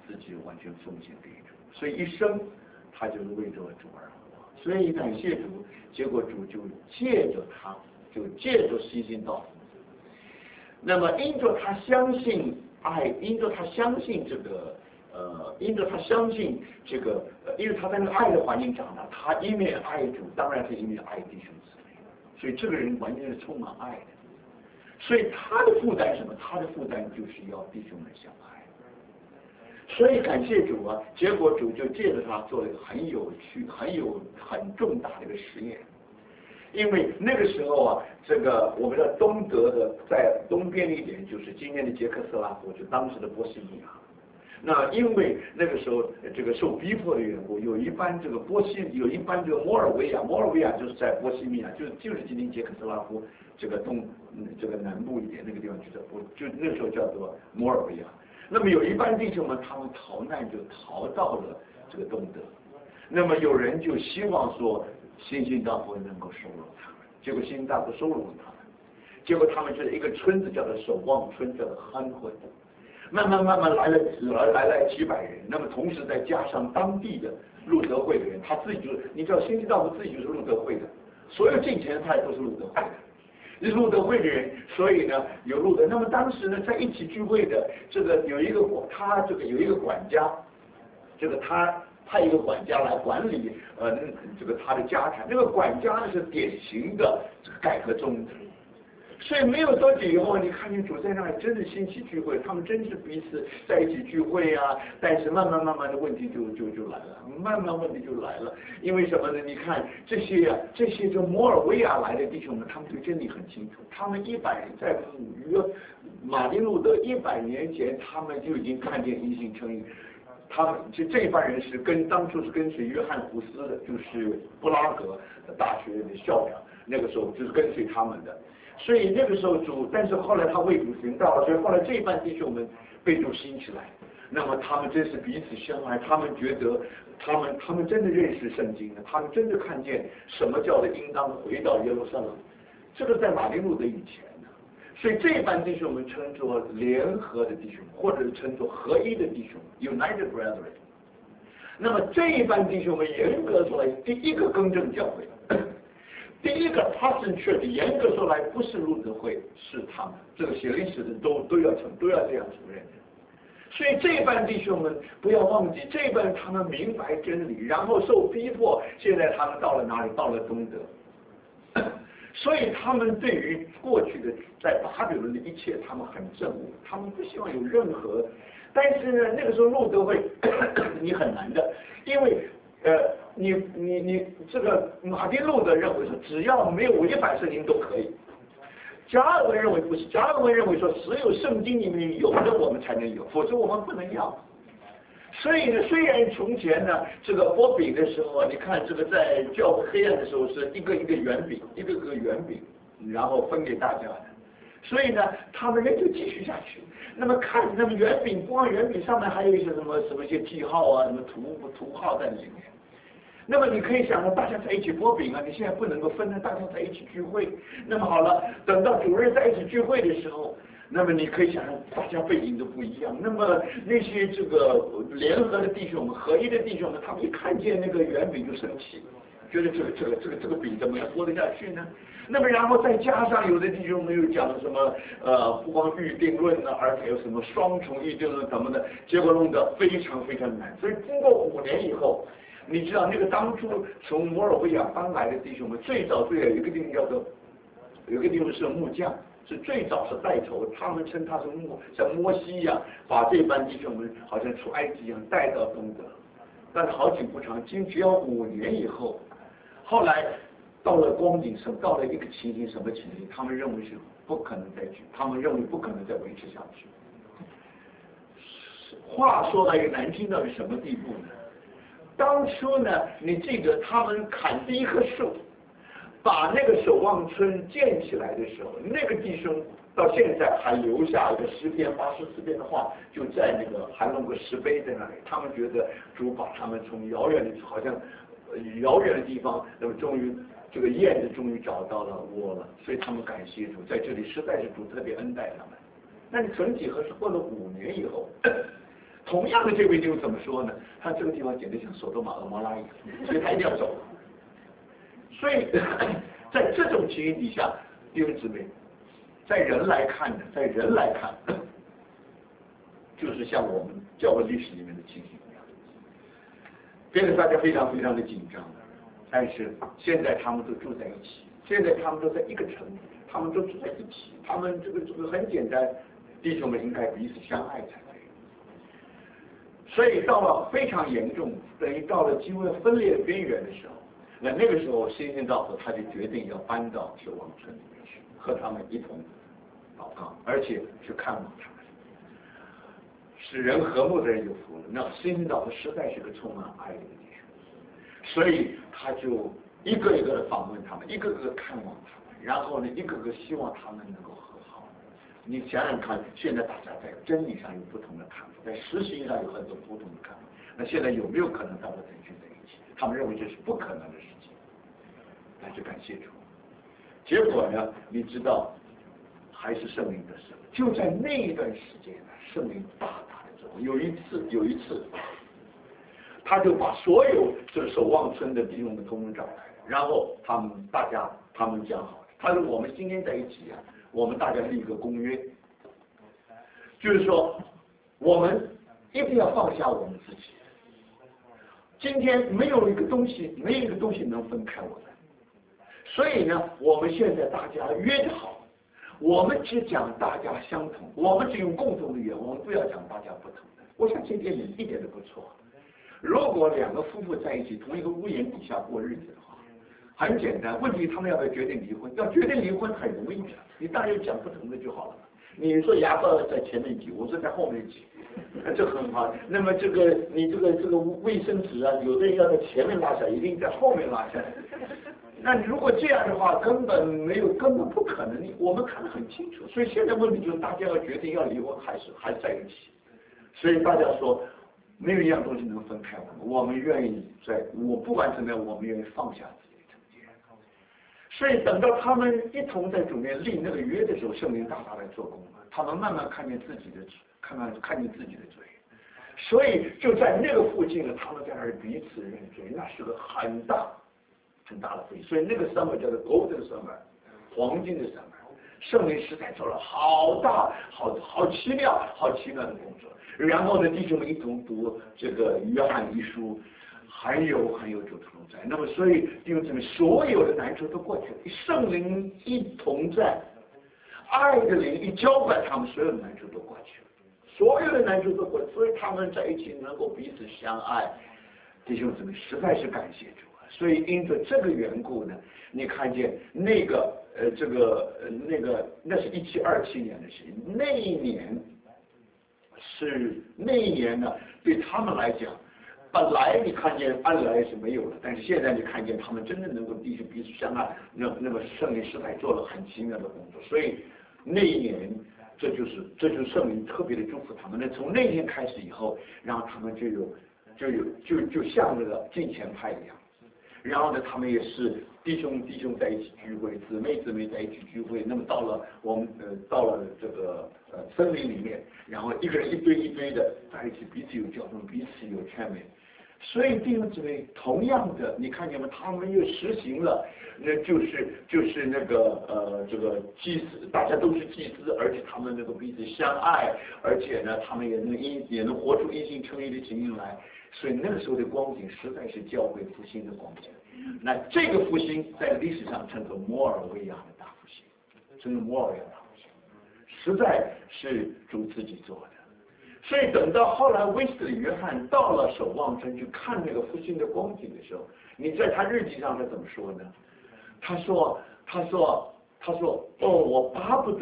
自己完全奉献给主，所以一生他就是为着主而活。所以感谢主，结果主就借着他，就借着悉心道。那么因着他相信爱，因着他相信这个因着他相信这个因为他在那个爱的环境长大，他一面爱主，当然是一面爱弟兄姊妹，所以这个人完全是充满爱的。所以他的负担是什么？他的负担就是要弟兄们相爱。所以感谢主啊，结果主就借着他做了一个很有趣、很重大的一个实验。因为那个时候啊，这个我们的东德的在东边一点就是今天的捷克斯拉夫，就当时的波西米亚。那因为那个时候这个受逼迫的缘故，有一班这个摩尔维亚就是在波西米亚，就是今天捷克斯拉夫这个这个南部一点那个地方就那个时候叫做摩尔维亚。那么有一班弟兄们他们逃难就逃到了这个东德，那么有人就希望说新兴大夫能够收容他们，结果新兴大夫收容他们，结果他们就是一个村子叫做守望村，叫做憨混。慢慢来了几百人，那么同时再加上当地的路德会的人，他自己就是你知道新兴大夫自己就是路德会的，所有进钱他也都是路德会的，是路德会的人，所以呢有路德。那么当时呢在一起聚会的这个有一个管家，这个他派一个管家来管理这个他的家产，那个管家呢是典型的这个改革宗旨。所以没有多久以后，你看见主在那里真的兴起聚会，他们真是彼此在一起聚会啊。但是慢慢的问题就来了，问题就来了。因为什么呢？你看这些就摩尔维亚来的弟兄们，他们对真理很清楚。他们在马丁路德100年前，他们就已经看见因信称义。他们这一班人是当初是跟随约翰福斯的，就是布拉格大学的校长，那个时候就是跟随他们的。所以那个时候但是后来他为主寻道了，所以后来这一班弟兄们被主兴起来，那么他们真是彼此相爱，他们觉得他们真的认识圣经了，他们真的看见什么叫做应当回到耶路撒冷，这个在马丁路德以前呢，所以这一班弟兄们称作联合的弟兄，或者是称作合一的弟兄 ，United Brethren。那么这一班弟兄们严格说来，第一个更正教会。第一个 Protestant Church 严格说来不是路德会，是他们这个写历史的都要这样承认的。所以这一班弟兄们不要忘记，这一班他们明白真理，然后受逼迫，现在他们到了哪里？到了东德。所以他们对于过去的在巴比伦的一切，他们很憎恶，他们不希望有任何。但是呢，那个时候路德会你很难的，因为你这个马丁路德认为说，只要没有违反圣经都可以。加尔文认为不是，加尔文认为说，只有圣经里面有的我们才能有，否则我们不能要。所以呢，虽然从前呢，这个剥饼的时候啊，你看这个在教会黑暗的时候是一个圆饼，一个圆饼，然后分给大家的。所以呢，他们人就继续下去。那么圆饼，光圆饼上面还有一些什么一些记号啊，什么图号在里面。那么你可以想到，大家在一起剥饼啊，你现在不能够分了，大家在一起聚会。那么好了，等到主日在一起聚会的时候，那么你可以想象，大家背景都不一样。那么那些这个联合的弟兄们、合一的弟兄们，他们一看见那个圆饼就生气，觉得这个饼怎么样剥得下去呢？那么然后再加上有的弟兄们又讲什么不光预定论呢，而且有什么双重预定论什么的，结果弄得非常非常难。所以经过5年以后。你知道那个当初从摩尔维亚搬来的弟兄们，最早有一个地方有一个地方是木匠，是最早是带头，他们称他是像摩西一样，把这班弟兄们好像出埃及一样带到东德。但是好景不长，只要5年以后，后来到了光景上，到了一个情形，什么情形？他们认为是不可能再去，他们认为不可能再维持下去。话说到一个难听到是什么地步呢？当初呢，你记得他们砍第一棵树，把那个守望村建起来的时候，那个弟兄到现在还留下一个诗篇84篇的话，就在那个还弄个石碑在那里。他们觉得主把他们从遥远的地方，那么终于这个燕子终于找到了窝了，所以他们感谢主，在这里实在是主特别恩待他们。那你曾几何时过了5年以后， 同样的这位弟兄怎么说呢？他这个地方简直像索多玛和摩拉一样，所以他一定要走。所以在这种情形底下，弟兄姊妹，在人来看，就是像我们教会历史里面的情形一样，变得大家非常非常的紧张。但是现在他们都住在一起，现在他们都在一个城，他们都住在一起，他们这个很简单，弟兄们应该彼此相爱才对。所以到了非常严重，等于到了几乎分裂边缘的时候，那个时候新兴道士他就决定要搬到守望村里面去，和他们一同祷告，而且去看望他们。使人和睦的人有福了。那新兴道士实在是个充满爱的弟兄，所以他就一个一个的访问他们，一个个看望他们，然后呢，一个个希望他们能够和好。你想想看，现在大家在真理上有不同的看法，在实行上有很多不同的看法。那现在有没有可能大家再聚在一起？他们认为这是不可能的事情。但是感谢主，结果呢，你知道，还是圣灵的事。就在那一段时间呢，圣灵大大的作用。有一次，他就把所有这守望村的弟兄们通通找来，然后他们讲好，他说我们今天在一起啊，我们大家立一个公约，就是说我们一定要放下我们自己。今天没有一个东西能分开我们，所以呢，我们现在大家约好，我们只讲大家相同，我们只用共同的语言，我们不要讲大家不同的。我想这点一点都不错。如果两个夫妇在一起同一个屋檐底下过日子的话，很简单，问题他们要不要决定离婚？要决定离婚很容易的，你当然讲不同的就好了。你说牙膏在前面挤，我说在后面挤，这很好。那么你这个卫生纸啊，有的人要在前面拉下来，一定在后面拉下来。那如果这样的话，根本不可能。我们看得很清楚，所以现在问题就是大家要决定要离婚还在一起。所以大家说，没有一样东西能分开我们，我们愿意我不管怎么样，我们愿意放下自己的成见。所以等到他们一同在主面立那个约的时候，圣灵大大来做工了，他们慢慢看见自己的罪。所以就在那个附近呢，他们在那儿彼此认罪，那是个很大的罪。所以那个 summer 叫做 golden summer， 黄金的 summer。圣灵实在做了好奇妙的工作。然后呢，弟兄们一同读这个约翰一书，很有主同在。那么所以弟兄姊妹，所有的难处都过去了，圣灵一同在，爱的灵一浇灌，他们所有的难处都过去了。所有的难处都过去，所以他们在一起能够彼此相爱，弟兄姊妹实在是感谢主啊！所以因着这个缘故呢，你看见那是1727年的事情。那一年呢，对他们来讲，本来你看见按来是没有了，但是现在你看见他们真的能够彼此相爱，那么圣灵实在做了很奇妙的工作。所以那一年，这就是圣灵特别的祝福他们。那从那天开始以后，然后他们就像那个敬虔派一样。然后呢，他们也是弟兄在一起聚会，姊妹在一起聚会。那么到了这个森林里面，然后一个人一堆的在一起，彼此有交通，彼此有劝勉。所以弟兄姊妹，同样的，你看见吗？他们又实行了，那就是那个这个祭司，大家都是祭司，而且他们能够彼此相爱，而且呢，他们也能活出一心称义的情形来。所以那个时候的光景实在是教会复兴的光景。那这个复兴在历史上称作摩尔维亚的大复兴，称作摩尔维亚大复兴，实在是主自己做的。所以等到后来威斯利约翰到了守望村去看那个复兴的光景的时候，你在他日记上他怎么说呢？他说哦，我巴不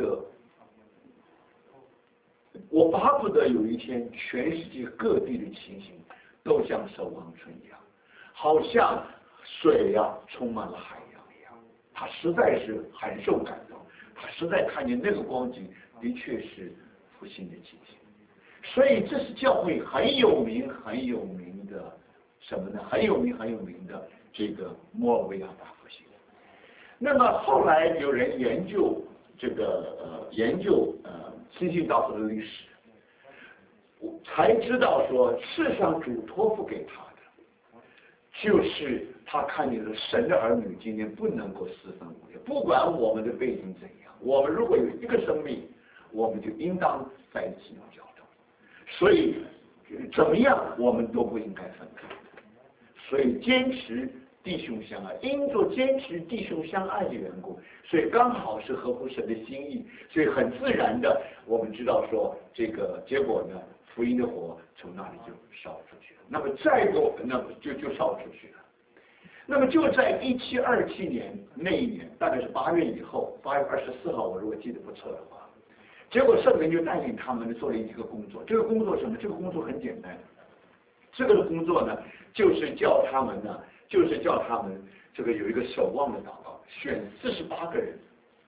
得有一天全世界各地的情形都像守望村一样，好像水充满了海洋一样。他实在是很受感动，他实在看见那个光景的确是复兴的情形。所以这是教会很有名的什么呢？很有名的这个摩尔维亚大复兴。那么后来有人研究新兴道士的历史， 才知道说，世上主托付给他的，就是他看见了神的儿女今天不能够四分五裂，不管我们的背景怎样，我们如果有一个生命，我们就应当在一起交通。所以怎么样，我们都不应该分开。所以坚持弟兄相爱，因着坚持弟兄相爱的缘故，所以刚好是合乎神的心意，所以很自然的，我们知道说这个结果呢，福音的火从那里就烧出去了。那么再过，那么就烧出去了。那么就在1727年那一年，大概是8月以后，8月24号，我如果记得不错的话，结果圣灵就带领他们做了一个工作。这个工作什么？这个工作很简单，这个工作呢，就是叫他们这个有一个守望的祷告，选48个人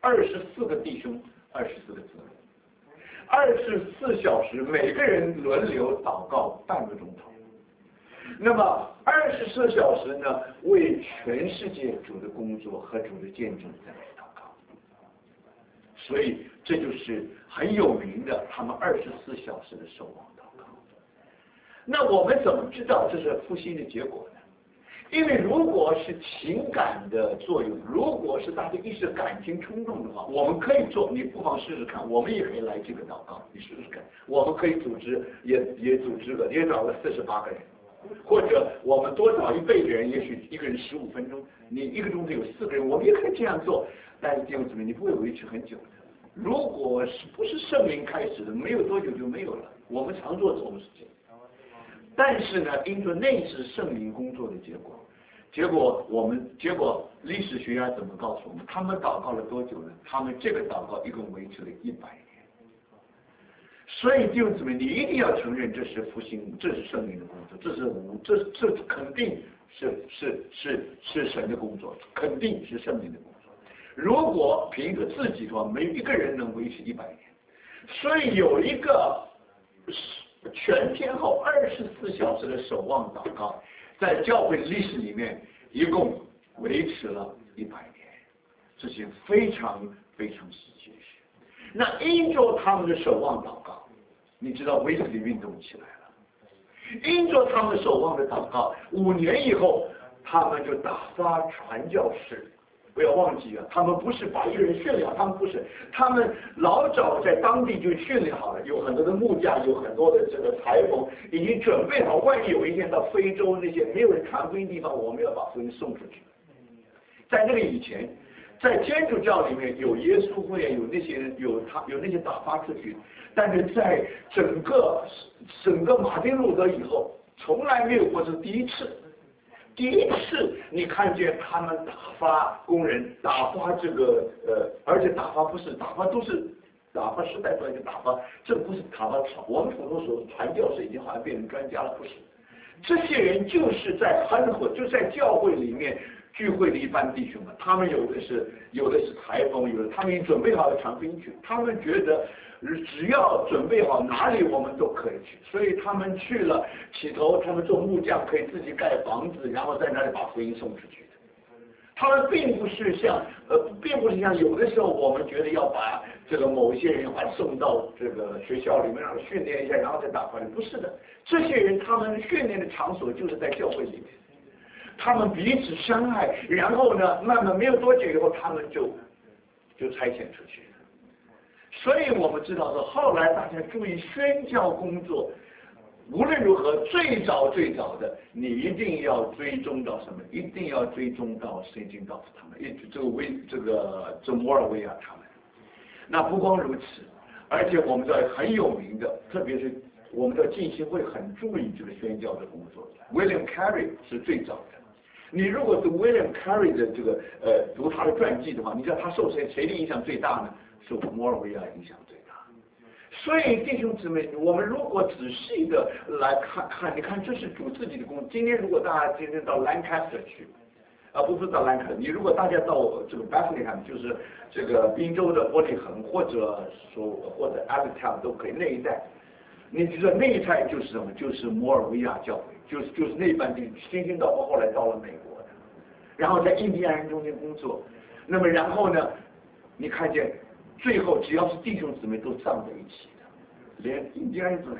，24个弟兄，24个姊妹，24小时，每个人轮流祷告半个钟头。那么24小时呢，为全世界主的工作和主的见证在祷告。所以这就是很有名的他们24小时的守望祷告。那我们怎么知道这是复兴的结果呢？因为如果是情感的作用，如果是大家一时感情冲动的话，我们可以做，你不妨试试看，我们也可以来这个祷告，你试试看，我们可以组织，也组织了，也找了48个人，或者我们多找1倍的人，也许一个人15分钟，你1个钟头有4个人，我们也可以这样做。但是弟兄姊妹，你不会维持很久的。如果不是圣灵开始的，没有多久就没有了。我们常做这种事情，但是呢，因着那是圣灵工作的结果。结果历史学家怎么告诉我们？他们祷告了多久呢？他们这个祷告一共维持了100年。所以弟兄姊妹，你一定要承认这是复兴，这是圣灵的工作，这肯定是神的工作，肯定是圣灵的工作。如果凭着自己的话，没有一个人能维持100年。所以有一个全天候24小时的守望祷告，在教会历史里面一共维持了100年，这些非常非常稀奇的事。那因着他们的守望祷告，你知道威斯利运动起来了。因着他们守望的祷告，5年以后，他们就打发传教士。不要忘记啊，他们不是把一个人训练好，他们不是，他们老早在当地就训练好了，有很多的木匠，有很多的这个裁缝，已经准备好，万一有一天到非洲那些没有人传福音地方，我们要把福音送出去。在那个以前，在天主教里面有耶稣会，有那些人，有那些打发出去，但是在整个马丁路德以后，从来没有过，这是第一次。第一次你看见他们打发工人，打发这个而且打发都是打发时代出来的打发，这不是打发我们普通说传教士已经好像变成专家了，不是？这些人就是在就在教会里面聚会的一般弟兄们，他们有的是裁缝，有的他们已经准备好了传福音去，他们觉得只要准备好哪里我们都可以去，所以他们去了，起头他们做木匠可以自己盖房子，然后在那里把福音送出去的。他们并不是像有的时候我们觉得要把这个某一些人把送到这个学校里面让他训练一下，然后再打发人，不是的。这些人他们训练的场所就是在教会里面，他们彼此相爱，然后呢，慢慢没有多久以后，他们就差遣出去。所以我们知道说，后来大家注意宣教工作，无论如何，最早的，你一定要追踪到什么？一定要追踪到圣经告诉他们，这摩尔维亚他们。那不光如此，而且我们知道很有名的，特别是我们的浸信会很注意这个宣教的工作。William Carey 是最早的。你如果读 William Carey 的这个读他的传记的话，你知道他受谁的影响最大呢？受摩尔维亚影响最大。所以弟兄姊妹，我们如果仔细的来看，你看这是主自己的工作。今天如果大家今天到 Lancaster 去，不是到 Lancaster， 你如果大家到这个 Bethlehem， 就是这个宾州的伯利恒，或者 Abbottstown 都可以那一带，你知道那一带就是什么？就是摩尔维亚教会，就是那半地新兴到后来到了美国的，然后在印第安人中间工作。那么然后呢，你看见最后只要是弟兄姊妹都葬在一起的，连印第安人都在一起。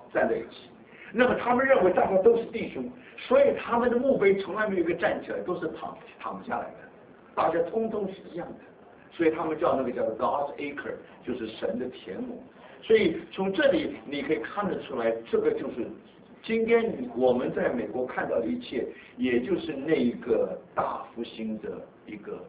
站在一起。那么他们认为大家都是弟兄，所以他们的墓碑从来没有一个站起来，都是躺下来的，大家通通是一样的。所以他们叫那个叫 God's Acre， 就是神的田亩。所以从这里你可以看得出来，这个就是今天我们在美国看到的一切，也就是那一个大复兴的一个，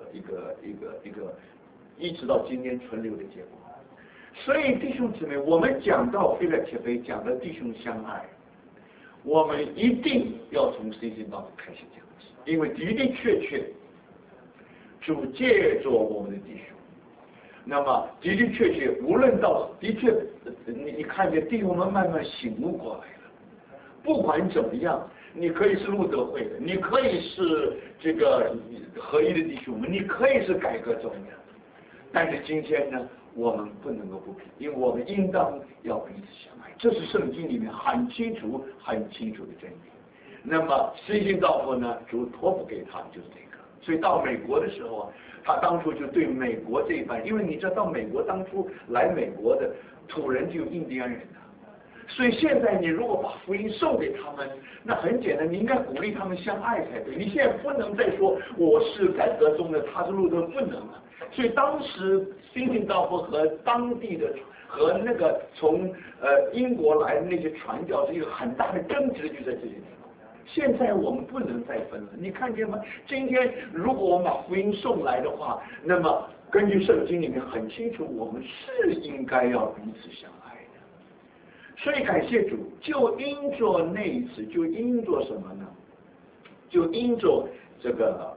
一直到今天存留的结果。所以弟兄姊妹，我们讲到腓立比书，讲到弟兄相爱，我们一定要从信心道开始讲起，因为的的确确主借着我们的弟兄，那么的的确确，无论到的确，你看见弟兄们慢慢醒悟过来了。不管怎么样，你可以是路德会的，你可以是这个合一的弟兄们，你可以是改革中的，但是今天呢，我们不能够不比，因为我们应当要彼此相爱，这是圣经里面很清楚的真理。那么信心道父呢，主托付给他就是这个。所以到美国的时候啊，他当初就对美国这一半，因为你知道到美国当初来美国的土人就有印第安人啊，所以现在你如果把福音送给他们，那很简单，你应该鼓励他们相爱才对。你现在不能再说我是改革中的，他是路德，不能了。所以当时信心道父和当地的和那个从英国来的那些传教是一个很大的争执，就在这些地方。现在我们不能再分了，你看见吗？今天如果我们把福音送来的话，那么根据圣经里面很清楚，我们是应该要彼此相爱的。所以感谢主，就因着那一次，就因着什么呢？就因着这个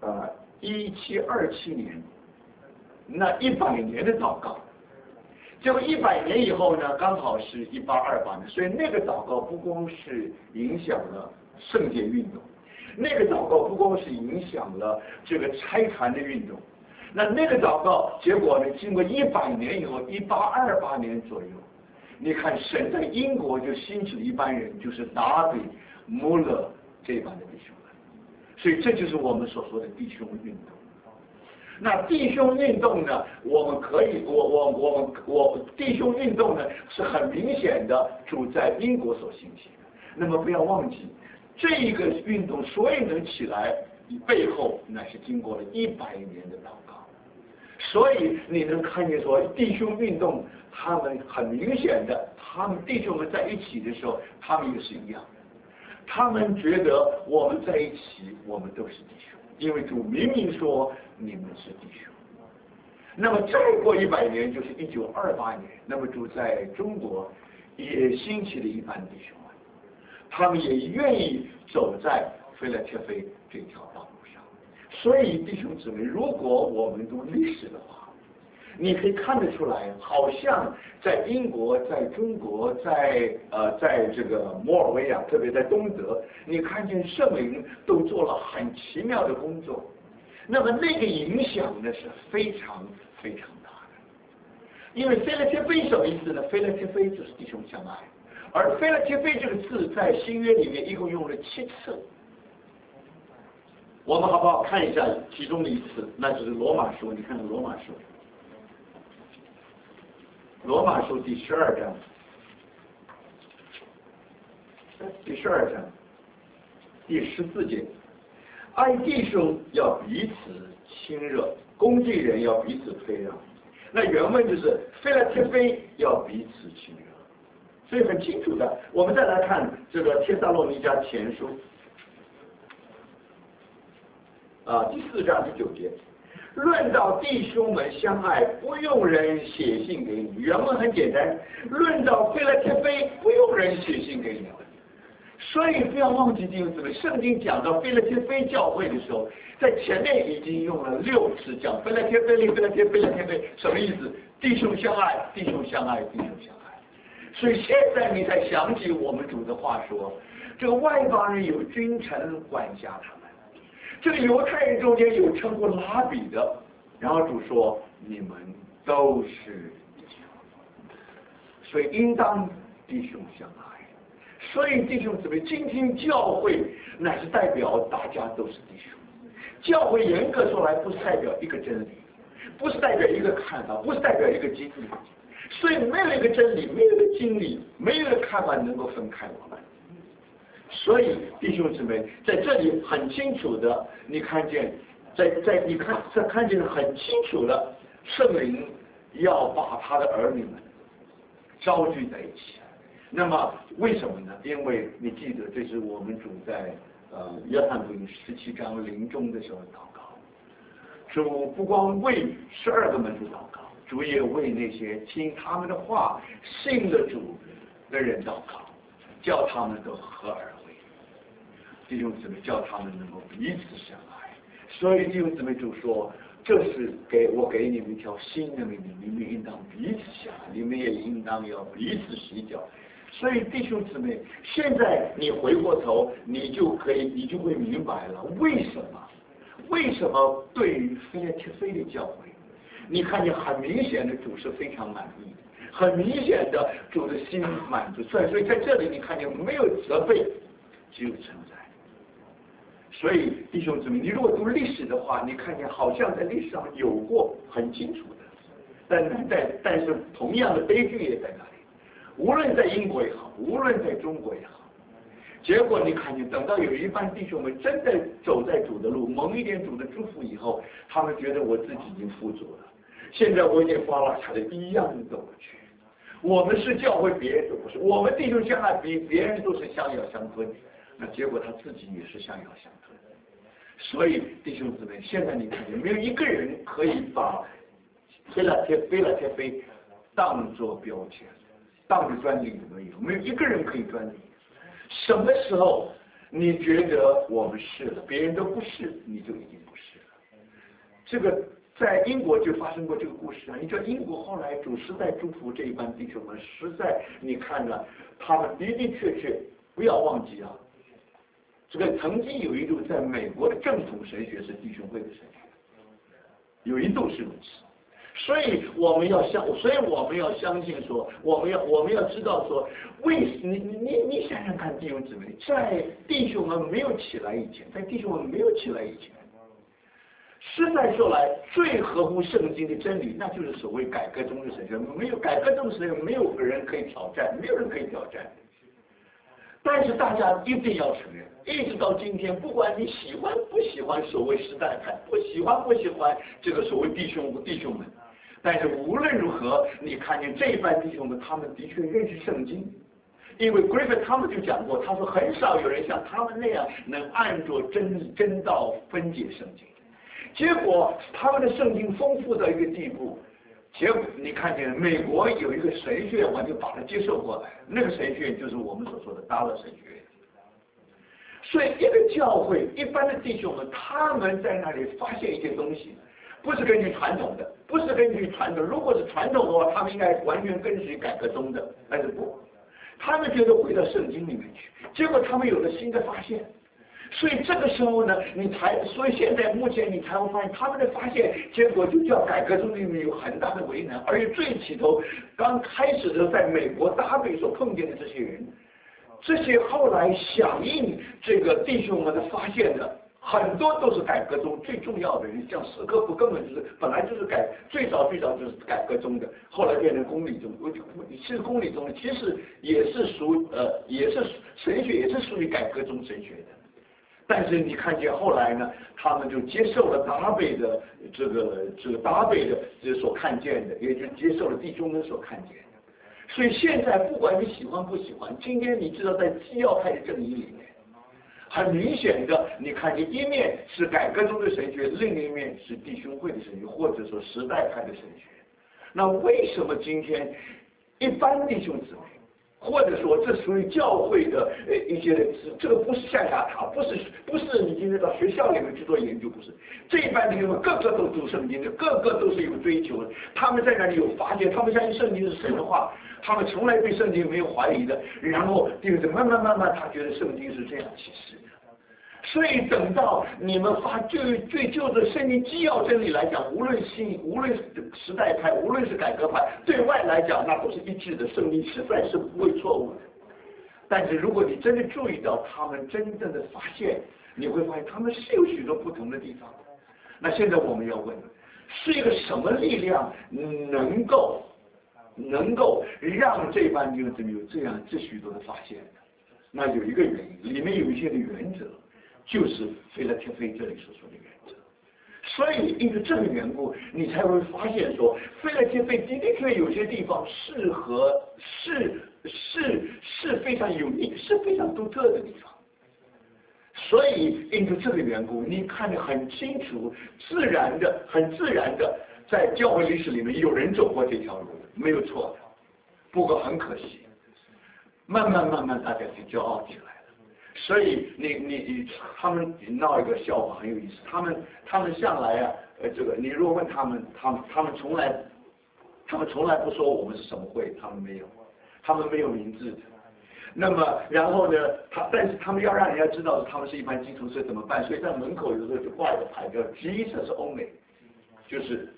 1727年那100年的祷告。结果100年以后呢，刚好是1828年，所以那个祷告不光是影响了圣洁运动，那个祷告不光是影响了这个拆船的运动，那个祷告结果呢，经过100年以后，1828年左右，你看神在英国就兴起了一班人，就是达比、穆勒这班的弟兄们，所以这就是我们所说的弟兄运动。那弟兄运动呢？我们可以，弟兄运动呢是很明显的主在英国所兴起的。那么不要忘记，这一个运动所以能起来，背后那是经过了100年的祷告。所以你能看见说，弟兄运动他们很明显的，他们弟兄们在一起的时候，他们也是一样的。他们觉得我们在一起，我们都是弟兄。因为主明明说你们是弟兄。那么再过100年就是1928年，那么主在中国也兴起了一班弟兄们，他们也愿意走在腓立比这条道路上。所以弟兄姊妹，如果我们读历史的话，你可以看得出来，好像在英国、在中国、在这个摩尔维亚，特别在东德，你看见圣灵都做了很奇妙的工作。那么那个影响呢是非常非常大的。因为腓立比什么意思呢？腓立比就是弟兄相爱，而腓立比这个字在新约里面一共用了7次。我们好不好看一下其中的一次？那就是罗马书，你看看罗马书。罗马书第12章，第14节，爱弟兄要彼此亲热，攻击人要彼此退让。那原文就是腓立比要彼此亲热，所以很清楚的。我们再来看这个帖撒罗尼迦前书，第4章第9节。论到弟兄们相爱，不用人写信给你。原文很简单，论到腓立比，不用人写信给你。所以不要忘记弟兄姊妹，圣经讲到腓立比教会的时候，在前面已经用了6次讲腓立比，什么意思？弟兄相爱，弟兄相爱，弟兄相爱。所以现在你才想起我们主的话说，这个外邦人有君臣管辖他们。这个犹太人中间有称呼拉比的，然后主说你们都是弟兄，所以应当弟兄相爱。所以弟兄姊妹，今天教会乃是代表大家都是弟兄。教会严格说来，不是代表一个真理，不是代表一个看法，不是代表一个经历。 所以没有一个真理，没有一个经历，没有一个看法能够分开我们。所以弟兄姊妹，在这里很清楚的，你看见，你看见很清楚的，圣灵要把他的儿女们招聚在一起。那么为什么呢？因为你记得，这是我们主在约翰福音17章临终的时候祷告，主不光为12个门徒祷告，主也为那些听他们的话、信了主的人祷告，叫他们都合而为一。弟兄姊妹，叫他们能够彼此相爱。所以弟兄姊妹主说，这是给你们一条新的命令，你们应当彼此相爱，你们也应当要彼此洗脚。所以弟兄姊妹，现在你回过头，你就会明白了，为什么对于菲拉铁非的教会，你看见很明显的主是非常满意，很明显的主的心满足，所以在这里你看见没有责备，只有称赞。所以弟兄姊妹，你如果读历史的话，你看见好像在历史上有过很清楚的，但是同样的悲剧也在那里。无论在英国也好，无论在中国也好，结果你看见，等到有一班弟兄们真的走在主的路，蒙一点主的祝福以后，他们觉得我自己已经富足了，现在我已经发了财了，一样走过去。我们是教会，别人都不是，我们弟兄相爱比别人都是相咬相吞，那结果他自己也是相咬相吞。所以弟兄姊妹，现在你看见没有一个人可以把菲拉铁非当作标签，当作专利，没有一个人可以专利。什么时候你觉得我们是了，别人都不是，你就已经不是了。这个在英国就发生过这个故事啊！你知道英国后来主实在祝福这一班弟兄们，实在你看了他们的的确确，不要忘记啊，这个曾经有一度在美国的正统神学是弟兄会的神学，有一度是如此。所以我们要相信说，我们要知道说，你想想看，弟兄姊妹，在弟兄们没有起来以前，实在说来，最合乎圣经的真理，那就是所谓改革中的神学。没有改革中的神学，没有人可以挑战，没有人可以挑战。但是大家一定要承认，一直到今天，不管你喜欢不喜欢所谓时代派，喜欢这个所谓弟兄们，但是无论如何，你看见这一班弟兄们，他们的确认识圣经，因为 Griffith 他们就讲过，他说很少有人像他们那样能按着真道分解圣经。结果他们的圣经丰富到一个地步，结果你看见美国有一个神学，完全把它接受过来，那个神学就是我们所说的达勒神学。所以一个教会一般的弟兄们，他们在那里发现一些东西，不是根据传统的，如果是传统的话，他们应该完全跟随改革宗的，但是不，他们觉得回到圣经里面去，结果他们有了新的发现。所以这个时候呢，所以现在目前你才会发现他们的发现，结果就叫改革宗里面有很大的为难，而且最起头刚开始的在美国大北所碰见的这些人，这些后来响应这个弟兄们的发现的，很多都是改革宗最重要的人，像史克夫根本就是本来就是最早就是改革宗的，后来变成公理宗。其实公理宗其实也是神学，也是属于改革宗神学的。但是你看见后来呢，他们就接受了达贝的这个达贝的所看见的，也就接受了弟兄们所看见的。所以现在不管你喜欢不喜欢，今天你知道在基要派的阵营里面，很明显的，你看见一面是改革宗的神学，另一面是弟兄会的神学，或者说时代派的神学。那为什么今天一般弟兄姊妹，或者说这属于教会的一些人，这个不是象牙塔，不是你今天到学校里面去做研究，不是这一般弟兄们个个都读圣经的，个个都是有追求的，他们在那里有发现，他们相信圣经是神的话，他们从来对圣经没有怀疑的，然后就是慢慢他觉得圣经是这样启示的。所以等到你们就圣经基要真理来讲，无论是时代派，无论是改革派，对外来讲那都是一致的，圣经实在是不会错误的。但是如果你真的注意到他们真正的发现，你会发现他们是有许多不同的地方。那现在我们要问，是一个什么力量能够能够让这班弟兄姊妹有这许多的发现的？那有一个原因，里面有一些的原则，就是腓拉铁非这里所说的原则。所以因为这个缘故，你才会发现说，腓拉铁非的确有些地方是非常有意，是非常独特的地方。所以因为这个缘故，你看得很清楚，很自然的，在教会历史里面有人走过这条路，没有错的。不过很可惜，慢慢大家就骄傲起来了。所以他们闹一个笑话很有意思，他们向来啊，这个你如果问他们从来不说我们是什么会，他们没有名字的。那么然后呢，但是他们要让人家知道他们是一般基督徒怎么办？所以在门口有时候就挂一个牌叫 Jesus Only， 就是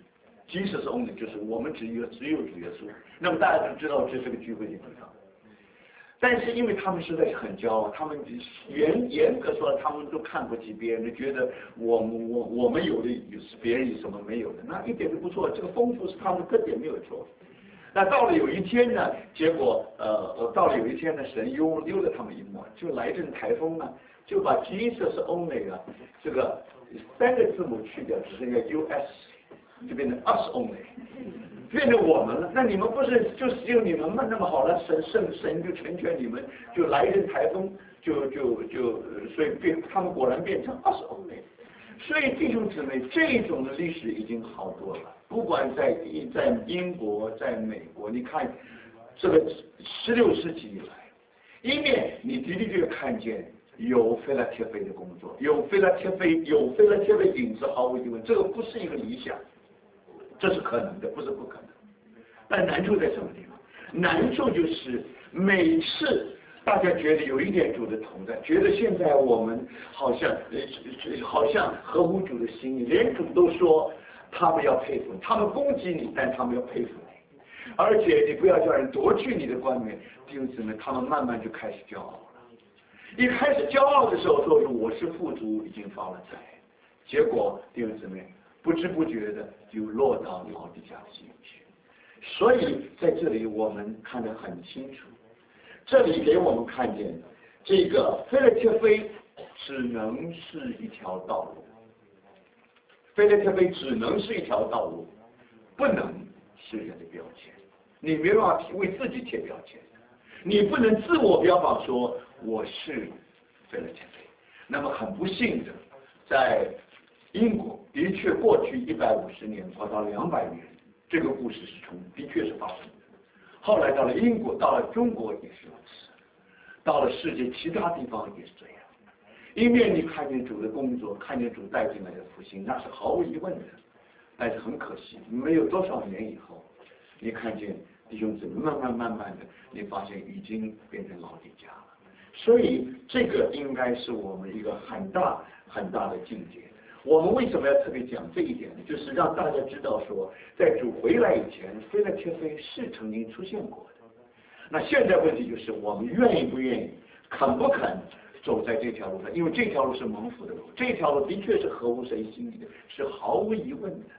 Jesus Only， 就是我们只有主耶稣。那么大家就知道这是个聚会的地方。但是因为他们实在是很骄傲，他们严格说他们都看不起别人，觉得我们有的是别人有什么没有的，那一点都不错，这个丰富是他们根本没有错。那到了有一天呢，结果神悠了他们一默，就来一阵台风呢，就把 Jesus Only 啊这个3个字母去掉，只剩下 US， 就变成 Us Only， 变成我们了。那你们不是就只有你们嘛？那么好了，神就成全你们，就来一阵台风，所以他们果然变成 Us Only。所以弟兄姊妹，这种的历史已经好多了。不管在英国，在美国，你看这个16世纪以来，一面你的确看见有腓拉铁非的工作，有腓拉铁非影子，毫无疑问，这个不是一个理想，这是可能的，不是不可能。但难处在什么地方？难处就是每次大家觉得有一点主的同在，觉得现在我们好像合乎主的心意，连主都说他们要佩服你，他们攻击你，但他们要佩服你，而且你不要叫人夺去你的冠冕。弟兄姊妹，他们慢慢就开始骄傲了。一开始骄傲的时候说我是富足，已经发了财，结果弟兄姊妹不知不觉的就落到老底下的心去。所以在这里我们看得很清楚，这里给我们看见这个腓拉铁非只能是一条道路，腓拉铁非只能是一条道路，不能是人的标签。你没办法为自己贴标签，你不能自我标榜说我是腓拉铁非。那么很不幸的，在英国的确过去150年或到200年，这个故事的确是发生的。后来到了英国，到了中国也是如此，到了世界其他地方也是这样。一面你看见主的工作，看见主带进来的复兴，那是毫无疑问的。但是很可惜，没有多少年以后，你看见弟兄姊妹慢慢的，你发现已经变成老底家了。所以这个应该是我们一个很大的境界。我们为什么要特别讲这一点呢？就是让大家知道说，在主回来以前，腓拉铁非是曾经出现过的。那现在问题就是我们愿意不愿意，肯不肯走在这条路上？因为这条路是蒙福的路，这条路的确是合乎神心意的，是毫无疑问的，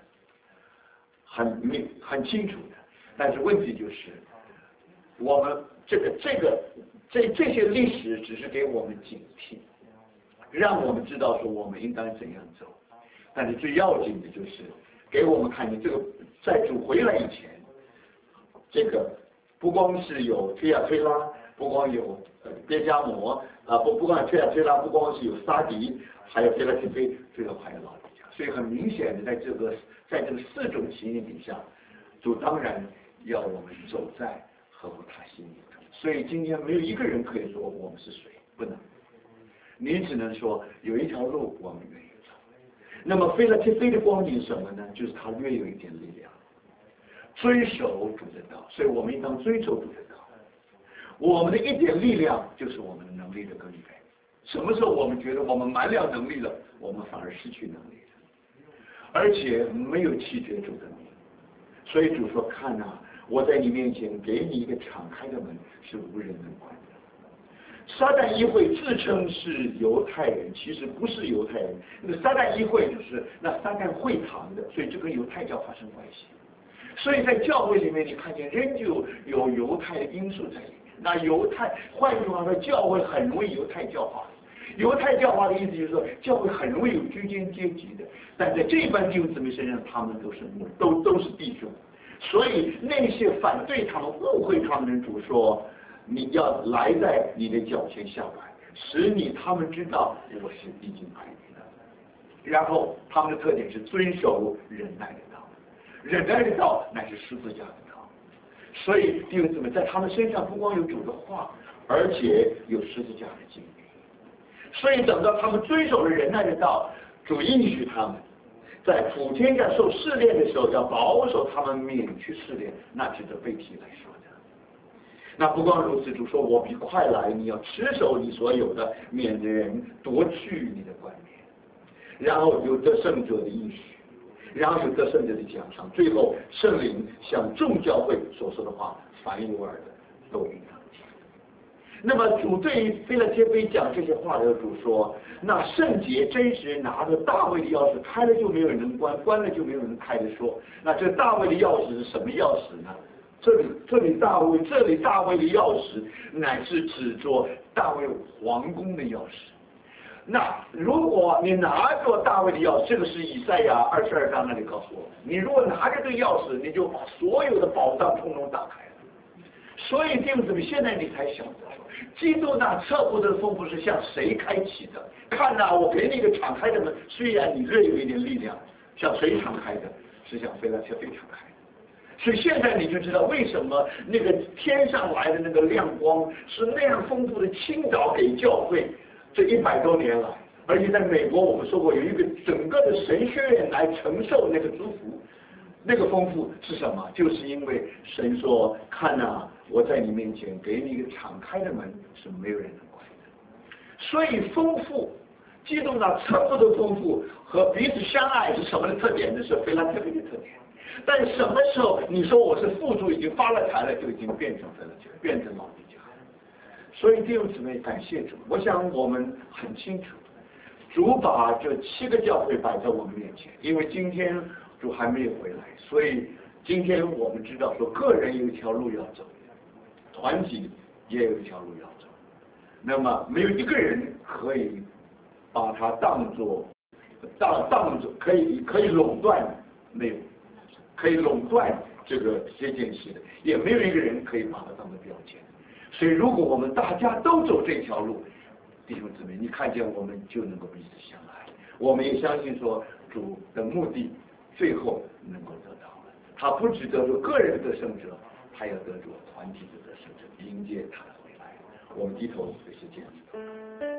很清楚的。但是问题就是，我们这些历史只是给我们警惕，让我们知道说我们应当怎样走。但是最要紧的就是给我们看见这个在主回来以前，这个不光是有推亚推拉，不光有别迦摩不光有推亚推拉，不光是有撒狄，还有腓拉铁非，最后还有老底家。所以很明显的，在这个4种情形底下，主当然要我们走在合乎他心意中。所以今天没有一个人可以说我们是谁，不能。你只能说有一条路我们愿意走。那么腓拉铁非的光景是什么呢？就是他略有一点力量，追守主的道，所以我们应当追求主的道。我们的一点力量就是我们的能力的根源。什么时候我们觉得我们满了能力了，我们反而失去能力了，而且没有弃绝主的名。所以主说：“看啊，我在你面前给你一个敞开的门，是无人能关的。”撒旦议会自称是犹太人，其实不是犹太人。那撒旦议会就是那撒旦会堂的，所以这跟犹太教发生关系。 所以在教会里面，你看见仍旧有犹太的因素在里面。那犹太，换句话说，教会很容易犹太教化。犹太教化的意思就是说，教会很容易有居间阶级的，但在这班弟兄姊妹身上，他们都是弟兄。所以那些反对他们、误会他们的主说，你要来在你的脚前下来，使他们知道我是已经爱你的。然后他们的特点是遵守忍耐的道，忍耐的道乃是十字架的道。所以弟兄姊妹在他们身上不光有主的话，而且有十字架的经历。所以等到他们遵守了忍耐的道，主应许他们在普天下受试炼的时候，要保守他们免去试炼，那值得被提来说的。那不光如此，主说：“我必快来，你要持守你所有的，免得人夺去你的冠冕。”然后有得胜者的应许，然后有得胜者的奖赏，最后圣灵向众教会所说的话，凡有耳的都应当听。那么主对于腓拉铁非讲这些话的主说：“那圣洁真实拿着大卫的钥匙，开了就没有人能关，关了就没有人开的说。那这大卫的钥匙是什么钥匙呢？这里大卫的钥匙乃是指着大卫皇宫的钥匙。那如果你拿着大卫的钥匙，这个是以赛亚22章那里告诉我，你如果拿着这个钥匙，你就把所有的宝藏通通打开了。所以弟兄姊妹，现在你才晓得说，基督那测不得丰富是向谁开启的？看呐，我给你一个敞开的门，虽然你略有一点力量，向谁敞开的？是向腓拉铁非敞开的。所以现在你就知道为什么那个天上来的那个亮光是那样丰富的倾倒给教会这100多年来，而且在美国我们说过有一个整个的神学院来承受那个祝福，那个丰富是什么？就是因为神说：“看呐，我在你面前给你一个敞开的门，是没有人能关的。”所以丰富，基督那测不得丰富和彼此相爱是什么的特点呢？是非常特别的特点。但什么时候你说我是富足已经发了财了，就已经变成分了钱，变成老人家了。所以弟兄姊妹，感谢主。我想我们很清楚，主把这7个教会摆在我们面前，因为今天主还没有回来，所以今天我们知道说，个人有一条路要走，团体也有一条路要走。那么没有一个人可以把它当作可以垄断，没有。可以垄断这件事的，也没有一个人可以把它当作标签。所以，如果我们大家都走这条路，弟兄姊妹，你看见我们就能够彼此相爱。我们也相信说，主的目的最后能够得到了。他不只得着个人的得胜者，他要得着团体的得胜者，迎接他的回来。我们低头，随时见。